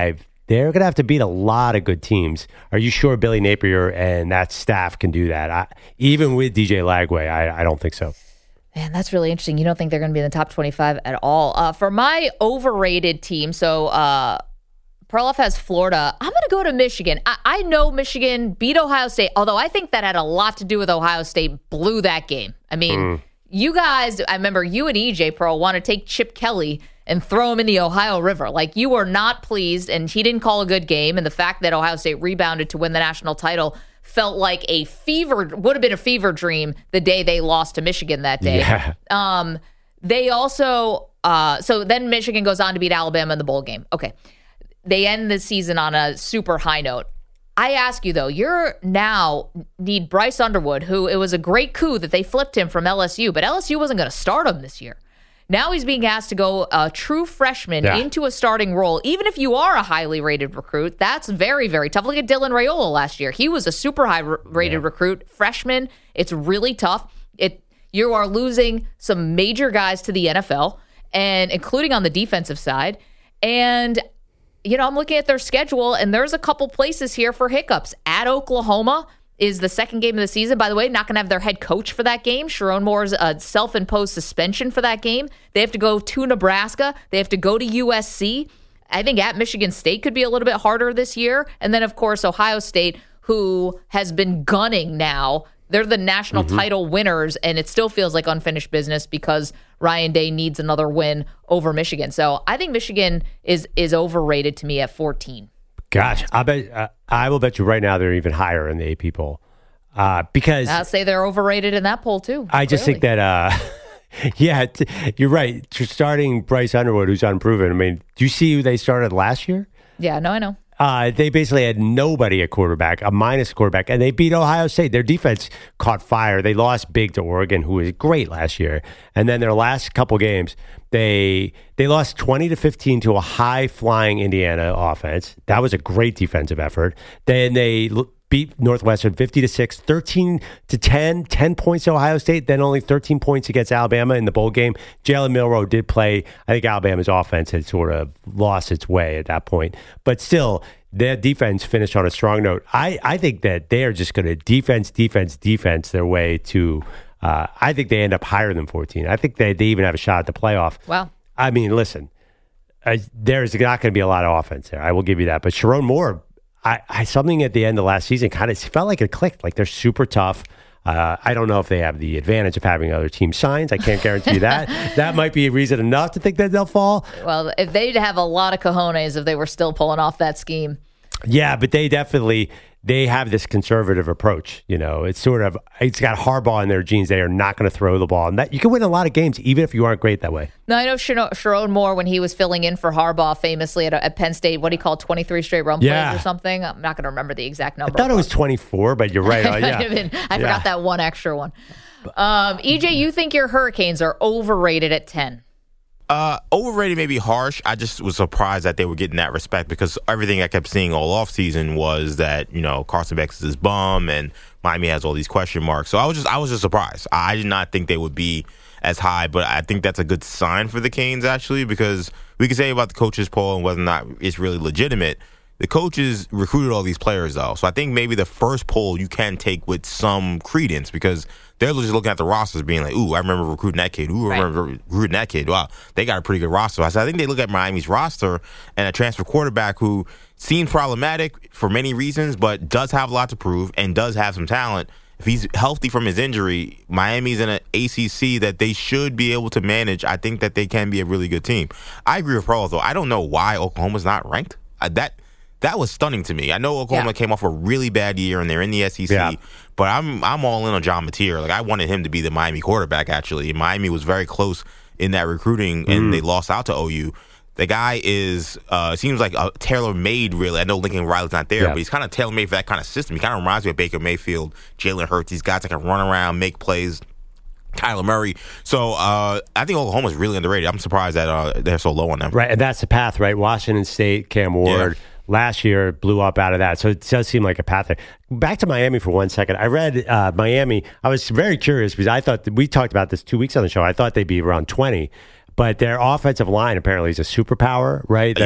[SPEAKER 9] they're going to have to beat a lot of good teams. Are you sure Billy Napier and that staff can do that? I, even with D J Lagway, I, I don't think so.
[SPEAKER 8] Man, that's really interesting. You don't think they're going to be in the top twenty-five at all. Uh, for my overrated team, so uh, Perloff has Florida. I'm going to go to Michigan. I, I know Michigan beat Ohio State, although I think that had a lot to do with Ohio State blew that game. I mean, mm. you guys, I remember you and E J Pearl want to take Chip Kelly and throw him in the Ohio River. Like, you were not pleased, and he didn't call a good game, and the fact that Ohio State rebounded to win the national title felt like a fever, would have been a fever dream the day they lost to Michigan that day.
[SPEAKER 9] Yeah.
[SPEAKER 8] Um, they also, uh, so then Michigan goes on to beat Alabama in the bowl game. Okay. They end the season on a super high note. I ask you, though, you're now need Bryce Underwood, who it was a great coup that they flipped him from L S U, but L S U wasn't going to start him this year. Now he's being asked to go a true freshman yeah. into a starting role. Even if you are a highly rated recruit, that's very, very tough. Look at Dylan Raiola last year. He was a super high rated yeah. recruit. Freshman, it's really tough. It You are losing some major guys to the N F L, and including on the defensive side. And, you know, I'm looking at their schedule, and there's a couple places here for hiccups. At Oklahoma is the second game of the season. By the way, not going to have their head coach for that game. Sharon Moore's a self-imposed suspension for that game. They have to go to Nebraska. They have to go to U S C. I think at Michigan State could be a little bit harder this year. And then, of course, Ohio State, who has been gunning now. They're the national mm-hmm. title winners, and it still feels like unfinished business because Ryan Day needs another win over Michigan. So I think Michigan is is overrated to me at fourteen.
[SPEAKER 9] Gosh, I bet uh, I will bet you right now they're even higher in the A P poll uh, because
[SPEAKER 8] I'll say they're overrated in that poll too.
[SPEAKER 9] I just
[SPEAKER 8] clearly.
[SPEAKER 9] think that uh, yeah, t- you're right. Starting Bryce Underwood, who's unproven. I mean, do you see who they started last year?
[SPEAKER 8] Yeah, no, I know.
[SPEAKER 9] Uh, they basically had nobody at quarterback, a minus quarterback, and they beat Ohio State. Their defense caught fire. They lost big to Oregon, who was great last year. And then their last couple games, they they lost twenty to fifteen to a high-flying Indiana offense. That was a great defensive effort. Then they beat Northwestern fifty to six, thirteen to ten, ten points to Ohio State, then only thirteen points against Alabama in the bowl game. Jalen Milroe did play. I think Alabama's offense had sort of lost its way at that point. But still, their defense finished on a strong note. I, I think that they are just going to defense, defense, defense their way to, uh, I think they end up higher than fourteen. I think they, they even have a shot at the playoff.
[SPEAKER 8] Wow.
[SPEAKER 9] I mean, listen, uh, there's not going to be a lot of offense there. I will give you that. But Sharon Moore, I, I something at the end of last season kind of felt like it clicked. Like they're super tough. Uh, I don't know if they have the advantage of having other team signs. I can't guarantee you that. That might be a reason enough to think that they'll fall.
[SPEAKER 8] Well, if they'd have a lot of cojones if they were still pulling off that scheme.
[SPEAKER 9] Yeah, but they definitely they have this conservative approach. You know, it's sort of it's got Harbaugh in their genes. They are not going to throw the ball, and that you can win a lot of games even if you aren't great that way.
[SPEAKER 8] No, I know Sharon Moore when he was filling in for Harbaugh famously at, at Penn State. What do you call twenty-three straight run
[SPEAKER 9] yeah.
[SPEAKER 8] plays or something? I'm not going to remember the exact number.
[SPEAKER 9] I thought it was twenty-four, but you're right. Uh, yeah.
[SPEAKER 8] been, I yeah. forgot that one extra one. Um, E J, you think your Hurricanes are overrated at ten?
[SPEAKER 17] Uh, overrated may be harsh. I just was surprised that they were getting that respect because everything I kept seeing all offseason was that, you know, Carson Beck is his bum and Miami has all these question marks. So I was just I was just surprised. I did not think they would be as high, but I think that's a good sign for the Canes, actually, because we can say about the coaches poll and whether or not it's really legitimate. The coaches recruited all these players, though. So I think maybe the first poll you can take with some credence because they're just looking at the rosters being like, ooh, I remember recruiting that kid. Ooh, I remember right. recruiting that kid. Wow, they got a pretty good roster. So I think they look at Miami's roster and a transfer quarterback who seems problematic for many reasons, but does have a lot to prove and does have some talent. If he's healthy from his injury, Miami's in an A C C that they should be able to manage. I think that they can be a really good team. I agree with Pearl, though. I don't know why Oklahoma's not ranked. Uh, that That was stunning to me. I know Oklahoma yeah. came off a really bad year and they're in the S E C, yeah. but I'm I'm all in on John Mateer. Like I wanted him to be the Miami quarterback. Actually, Miami was very close in that recruiting, and mm. they lost out to O U. The guy is uh, seems like a tailor-made. Really, I know Lincoln Riley's not there, yeah. but he's kind of tailor-made for that kind of system. He kind of reminds me of Baker Mayfield, Jalen Hurts. These guys that can run around, make plays. Kyler Murray. So uh, I think Oklahoma's really underrated. I'm surprised that uh, they're so low on them.
[SPEAKER 9] Right, and that's the path, right? Washington State, Cam Ward. Yeah. Last year blew up out of that. So it does seem like a path there. Back to Miami for one second. I read uh, Miami. I was very curious because I thought, that we talked about this two weeks on the show. I thought they'd be around twenty. But their offensive line apparently is a superpower, right? Like,
[SPEAKER 17] yeah.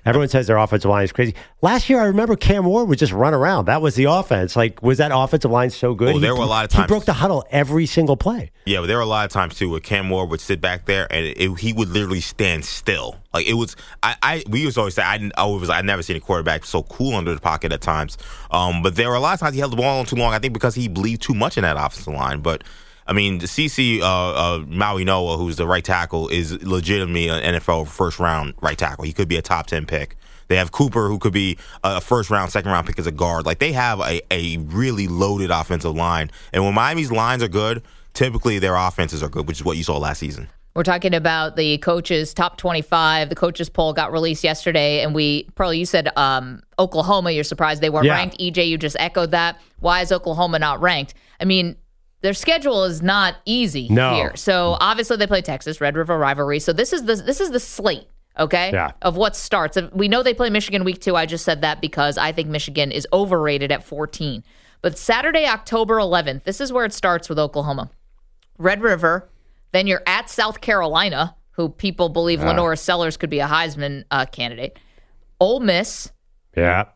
[SPEAKER 9] Everyone says their offensive line is crazy. Last year, I remember Cam Ward would just run around. That was the offense. Like, was that offensive line so good?
[SPEAKER 17] Well, there
[SPEAKER 9] he,
[SPEAKER 17] were a lot of times.
[SPEAKER 9] He broke the huddle every single play.
[SPEAKER 17] Yeah, but there were a lot of times, too, where Cam Ward would sit back there and it, it, he would literally stand still. Like, it was, I, I we used to always say, I, I was, I'd never seen a quarterback so cool under the pocket at times. Um, but there were a lot of times he held the ball on too long, I think because he believed too much in that offensive line. But, I mean, the C C uh, uh, Maui Noah, who's the right tackle, is legitimately an N F L first-round right tackle. He could be a top ten pick. They have Cooper, who could be a first-round, second-round pick as a guard. Like, they have a, a really loaded offensive line. And when Miami's lines are good, typically their offenses are good, which is what you saw last season.
[SPEAKER 8] We're talking about the coaches' top twenty-five. The coaches' poll got released yesterday, and we, Pearl, you said um, Oklahoma, you're surprised they weren't
[SPEAKER 9] Yeah.
[SPEAKER 8] ranked. E J, you just echoed that. Why is Oklahoma not ranked? I mean, their schedule is not easy
[SPEAKER 9] No.
[SPEAKER 8] here. So obviously they play Texas, Red River rivalry. So this is the this is the slate, okay,
[SPEAKER 9] Yeah.
[SPEAKER 8] of what starts. We know they play Michigan week two. I just said that because I think Michigan is overrated at fourteen. But Saturday, October eleventh, this is where it starts with Oklahoma. Red River. Then you're at South Carolina, who people believe
[SPEAKER 9] Ah.
[SPEAKER 8] Lenora Sellers could be a Heisman uh, candidate. Ole Miss,
[SPEAKER 9] Yeah.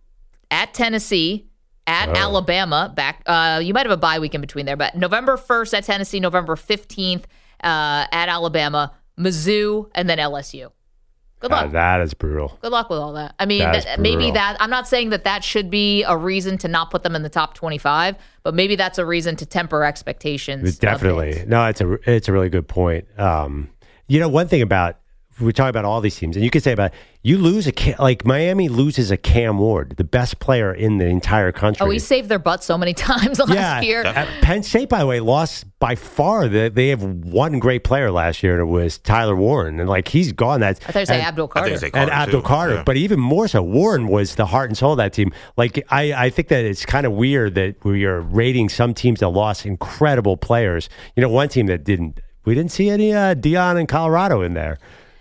[SPEAKER 8] at Tennessee, at
[SPEAKER 9] Oh.
[SPEAKER 8] Alabama. Back, uh, you might have a bye week in between there, but November first at Tennessee, November fifteenth uh, at Alabama, Mizzou, and then L S U. Good luck.
[SPEAKER 9] Uh, that is brutal.
[SPEAKER 8] Good luck with all that. I mean,
[SPEAKER 9] That is
[SPEAKER 8] th- maybe
[SPEAKER 9] brutal.
[SPEAKER 8] that, I'm not saying that that should be a reason to not put them in the top twenty-five, but maybe that's a reason to temper expectations.
[SPEAKER 9] Definitely. No, it's a it's a really good point. Um, you know, one thing about we talk about all these teams, and you could say about you lose a Ca- like Miami loses a Cam Ward, the best player in the entire country.
[SPEAKER 8] Oh, he saved their butt so many times last
[SPEAKER 9] yeah,
[SPEAKER 8] year.
[SPEAKER 9] at Penn State, by the way, lost by far. They, they have one great player last year, and it was Tyler Warren, and like he's gone. That's
[SPEAKER 8] I thought you said
[SPEAKER 9] and-
[SPEAKER 8] Abdul Carter.
[SPEAKER 9] and Abdul Carter,
[SPEAKER 17] yeah.
[SPEAKER 9] but even more so, Warren was the heart and soul of that team. Like I, I think that it's kind of weird that we are rating some teams that lost incredible players. You know, one team that didn't. We didn't see any uh, Dion in Colorado in there.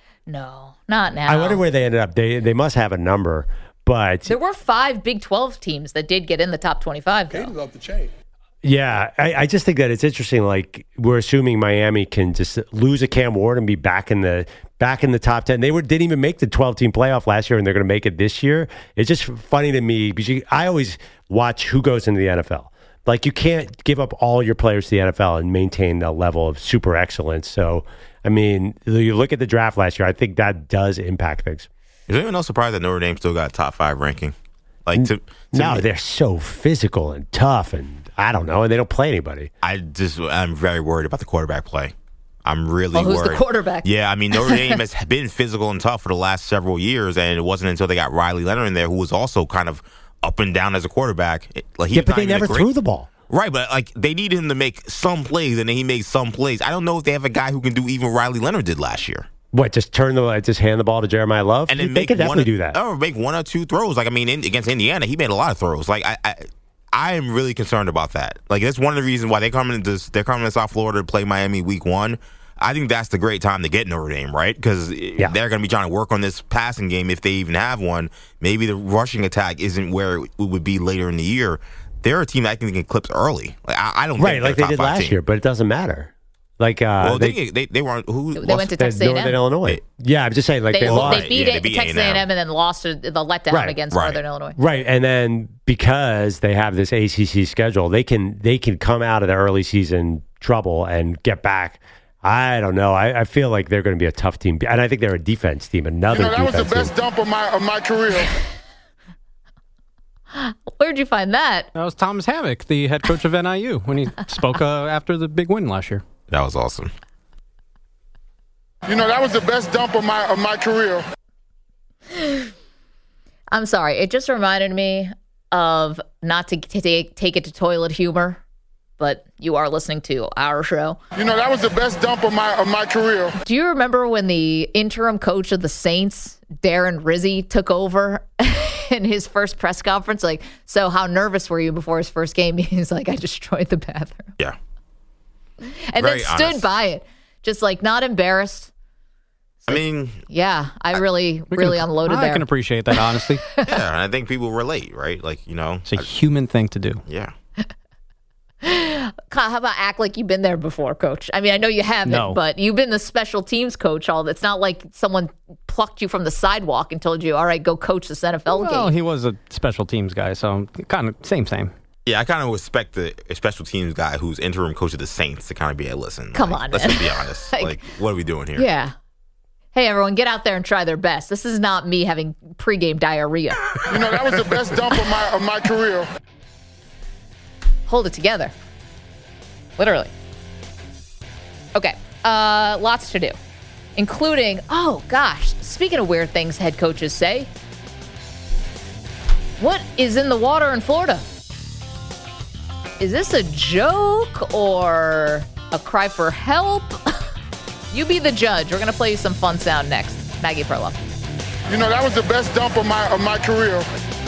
[SPEAKER 8] No, not now.
[SPEAKER 9] I wonder where they ended up. They they must have a number, but
[SPEAKER 8] There were five Big twelve teams that did get in the top twenty-five, though.
[SPEAKER 10] Katie's off the chain.
[SPEAKER 9] yeah, I, I just think that it's interesting. Like we're assuming Miami can just lose a Cam Ward and be back in the back in the top ten. They were didn't even make the twelve team playoff last year, and they're going to make it this year. It's just funny to me because you, I always watch who goes into the N F L. Like you can't give up all your players to the N F L and maintain a level of super excellence. So, I mean, you look at the draft last year. I think that does impact things.
[SPEAKER 17] Is anyone else surprised that Notre Dame still got top five ranking? Like to, to
[SPEAKER 9] No,
[SPEAKER 17] me-
[SPEAKER 9] they're so physical and tough, and I don't know, and they don't play anybody.
[SPEAKER 17] I just I'm very worried about the quarterback play. I'm really
[SPEAKER 8] Oh, who's the
[SPEAKER 17] worried.
[SPEAKER 8] quarterback?
[SPEAKER 17] Yeah, I mean Notre Dame has been physical and tough for the last several years, and it wasn't until they got Riley Leonard in there, who was also kind of up and down as a quarterback. It- Like he
[SPEAKER 9] Yeah,
[SPEAKER 17] was
[SPEAKER 9] but
[SPEAKER 17] not
[SPEAKER 9] they
[SPEAKER 17] even a
[SPEAKER 9] never
[SPEAKER 17] great-
[SPEAKER 9] threw the ball.
[SPEAKER 17] Right, but like they needed him to make some plays, and then he made some plays. I don't know if they have a guy who can do even Riley Leonard did last year.
[SPEAKER 9] What? Just turn the just hand the ball to Jeremiah Love,
[SPEAKER 17] And then
[SPEAKER 9] they
[SPEAKER 17] make
[SPEAKER 9] could definitely
[SPEAKER 17] one,
[SPEAKER 9] do that.
[SPEAKER 17] Or make one or two throws. Like I mean, in, against Indiana, he made a lot of throws. Like I, I, I am really concerned about that. Like that's one of the reasons why they coming into they're coming to South Florida to play Miami week one. I think that's the great time to get Notre Dame, right? Because
[SPEAKER 9] Yeah.
[SPEAKER 17] they're going to be trying to work on this passing game if they even have one. Maybe the rushing attack isn't where it would be later in the year. They're a team that I think can clips early. Like, I, I don't
[SPEAKER 9] Right,
[SPEAKER 17] think
[SPEAKER 9] like they
[SPEAKER 17] they're a
[SPEAKER 9] did
[SPEAKER 17] top five
[SPEAKER 9] last
[SPEAKER 17] team.
[SPEAKER 9] year, but it doesn't matter. Like, uh,
[SPEAKER 17] Well,
[SPEAKER 9] they,
[SPEAKER 17] they, they they were who
[SPEAKER 8] They
[SPEAKER 17] lost-
[SPEAKER 8] went to Texas A and M.
[SPEAKER 9] Northern Illinois. yeah, I'm just saying, like
[SPEAKER 8] They,
[SPEAKER 9] they, lost.
[SPEAKER 8] they beat
[SPEAKER 17] Yeah, they
[SPEAKER 8] it,
[SPEAKER 17] beat
[SPEAKER 8] Texas
[SPEAKER 17] A
[SPEAKER 8] A
[SPEAKER 17] and
[SPEAKER 8] and
[SPEAKER 17] M.
[SPEAKER 8] M and then lost the letdown
[SPEAKER 9] Right,
[SPEAKER 8] against
[SPEAKER 17] right.
[SPEAKER 8] Northern Illinois.
[SPEAKER 9] Right, and then because they have this A C C schedule, they can they can come out of the early season trouble and get back. I don't know. I, I feel like they're going to be a tough team, and I think they're a defense team. Another
[SPEAKER 15] You know, that was
[SPEAKER 9] defense
[SPEAKER 15] the best
[SPEAKER 9] team.
[SPEAKER 15] dump of my of my career.
[SPEAKER 8] Where'd you find that?
[SPEAKER 20] That was Thomas Hammock, the head coach of N I U, when he spoke uh, after the big win last year.
[SPEAKER 17] That was awesome.
[SPEAKER 15] You know, that was the best dump of my of my career.
[SPEAKER 8] I'm sorry. It just reminded me of not to t- t- take it to toilet humor, but you are listening to our show.
[SPEAKER 15] You know, that was the best dump of my of my career.
[SPEAKER 8] Do you remember when the interim coach of the Saints, Darren Rizzi, took over in his first press conference? Like, so how nervous were you before his first game? He's like, I destroyed the bathroom.
[SPEAKER 17] Yeah.
[SPEAKER 8] And
[SPEAKER 17] Very
[SPEAKER 8] then stood
[SPEAKER 17] honest.
[SPEAKER 8] by it. Just like not embarrassed.
[SPEAKER 17] I mean,
[SPEAKER 8] Yeah, I really,
[SPEAKER 20] We
[SPEAKER 8] really
[SPEAKER 20] can,
[SPEAKER 8] unloaded
[SPEAKER 20] I
[SPEAKER 8] there.
[SPEAKER 20] can appreciate that, honestly.
[SPEAKER 17] yeah, and I think people relate, right? Like you know,
[SPEAKER 20] It's a human thing to do.
[SPEAKER 17] yeah.
[SPEAKER 8] How about act like you've been there before, Coach? I mean, I know you haven't,
[SPEAKER 20] No.
[SPEAKER 8] but you've been the special teams coach. All It's not like someone plucked you from the sidewalk and told you, all right, go coach this N F L
[SPEAKER 20] Well,
[SPEAKER 8] game.
[SPEAKER 20] he was a special teams guy, so kind of same, same.
[SPEAKER 17] Yeah, I kind of expect the a special teams guy who's interim coach of the Saints to kind of be a listen.
[SPEAKER 8] Come
[SPEAKER 17] like,
[SPEAKER 8] on,
[SPEAKER 17] let's
[SPEAKER 8] man.
[SPEAKER 17] just be honest.
[SPEAKER 8] Like-
[SPEAKER 17] like, what are we doing here?
[SPEAKER 8] Yeah. Hey, everyone, get out there and try their best. This is not me having pregame diarrhea.
[SPEAKER 15] You know, that was the best dump of my of my career.
[SPEAKER 8] Hold it together. Literally. Okay. Uh, lots to do, including, oh, gosh, speaking of weird things head coaches say, what is in the water in Florida? Is this a joke or a cry for help? You be the judge. We're going to play you some fun sound next. Maggie Perlow.
[SPEAKER 15] You know, that was the best dump of my of my career.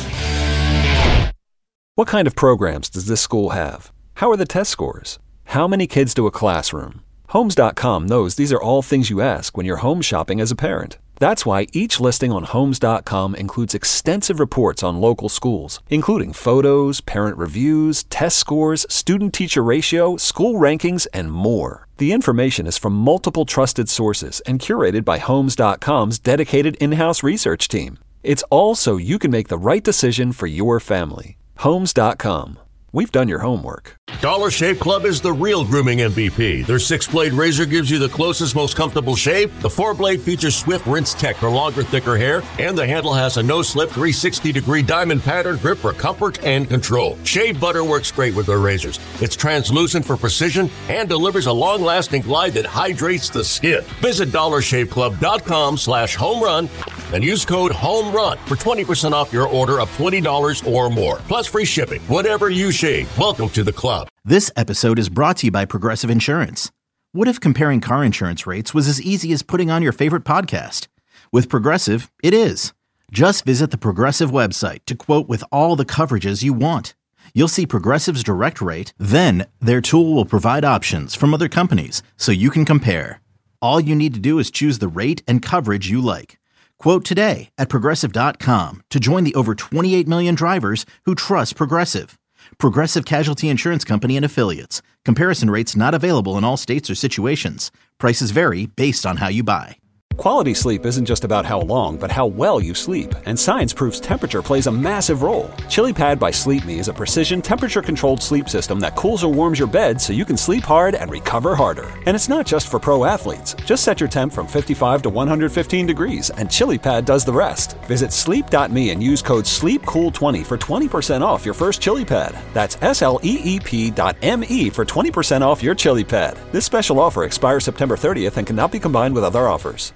[SPEAKER 14] What kind of programs does this school have? How are the test scores? How many kids to a classroom? Homes dot com knows these are all things you ask when you're home shopping as a parent. That's why each listing on Homes dot com includes extensive reports on local schools, including photos, parent reviews, test scores, student-teacher ratio, school rankings, and more. The information is from multiple trusted sources and curated by Homes dot com's dedicated in-house research team. It's all so you can make the right decision for your family. Homes dot com. We've done your homework.
[SPEAKER 21] Dollar Shave Club is the real grooming M V P. Their six-blade razor gives you the closest, most comfortable shave. The four-blade features Swift Rinse Tech for longer, thicker hair. And the handle has a no-slip three hundred sixty degree diamond pattern grip for comfort and control. Shave butter works great with their razors. It's translucent for precision and delivers a long-lasting glide that hydrates the skin. Visit dollar shave club dot com slash home run and use code HOMERUN for twenty percent off your order of twenty dollars or more. Plus free shipping. Whatever you shave, welcome to the club.
[SPEAKER 22] This episode is brought to you by Progressive Insurance. What if comparing car insurance rates was as easy as putting on your favorite podcast? With Progressive, it is. Just visit the Progressive website to quote with all the coverages you want. You'll see Progressive's direct rate, then their tool will provide options from other companies so you can compare. All you need to do is choose the rate and coverage you like. Quote today at Progressive dot com to join the over twenty-eight million drivers who trust Progressive. Progressive Casualty Insurance Company and Affiliates. Comparison rates not available in all states or situations. Prices vary based on how you buy.
[SPEAKER 14] Quality sleep isn't just about how long, but how well you sleep. And science proves temperature plays a massive role. ChiliPad by Sleep Me is a precision temperature-controlled sleep system that cools or warms your bed so you can sleep hard and recover harder. And it's not just for pro athletes. Just set your temp from fifty-five to one hundred fifteen degrees, and ChiliPad does the rest. Visit sleep dot me and use code sleep cool twenty for twenty percent off your first ChiliPad. That's S L E E P dot M E for twenty percent off your ChiliPad. This special offer expires September thirtieth and cannot be combined with other offers.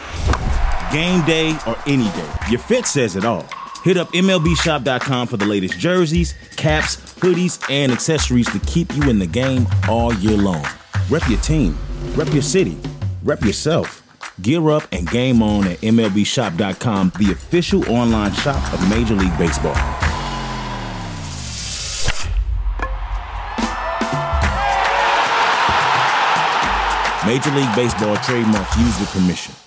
[SPEAKER 23] Game day or any day, your fit says it all. Hit up M L B shop dot com for the latest jerseys, caps, hoodies, and accessories to keep you in the game all year long. Rep your team, rep your city, rep yourself. Gear up and game on at M L B shop dot com, the official online shop of Major League Baseball. Major League Baseball trademarks used with permission.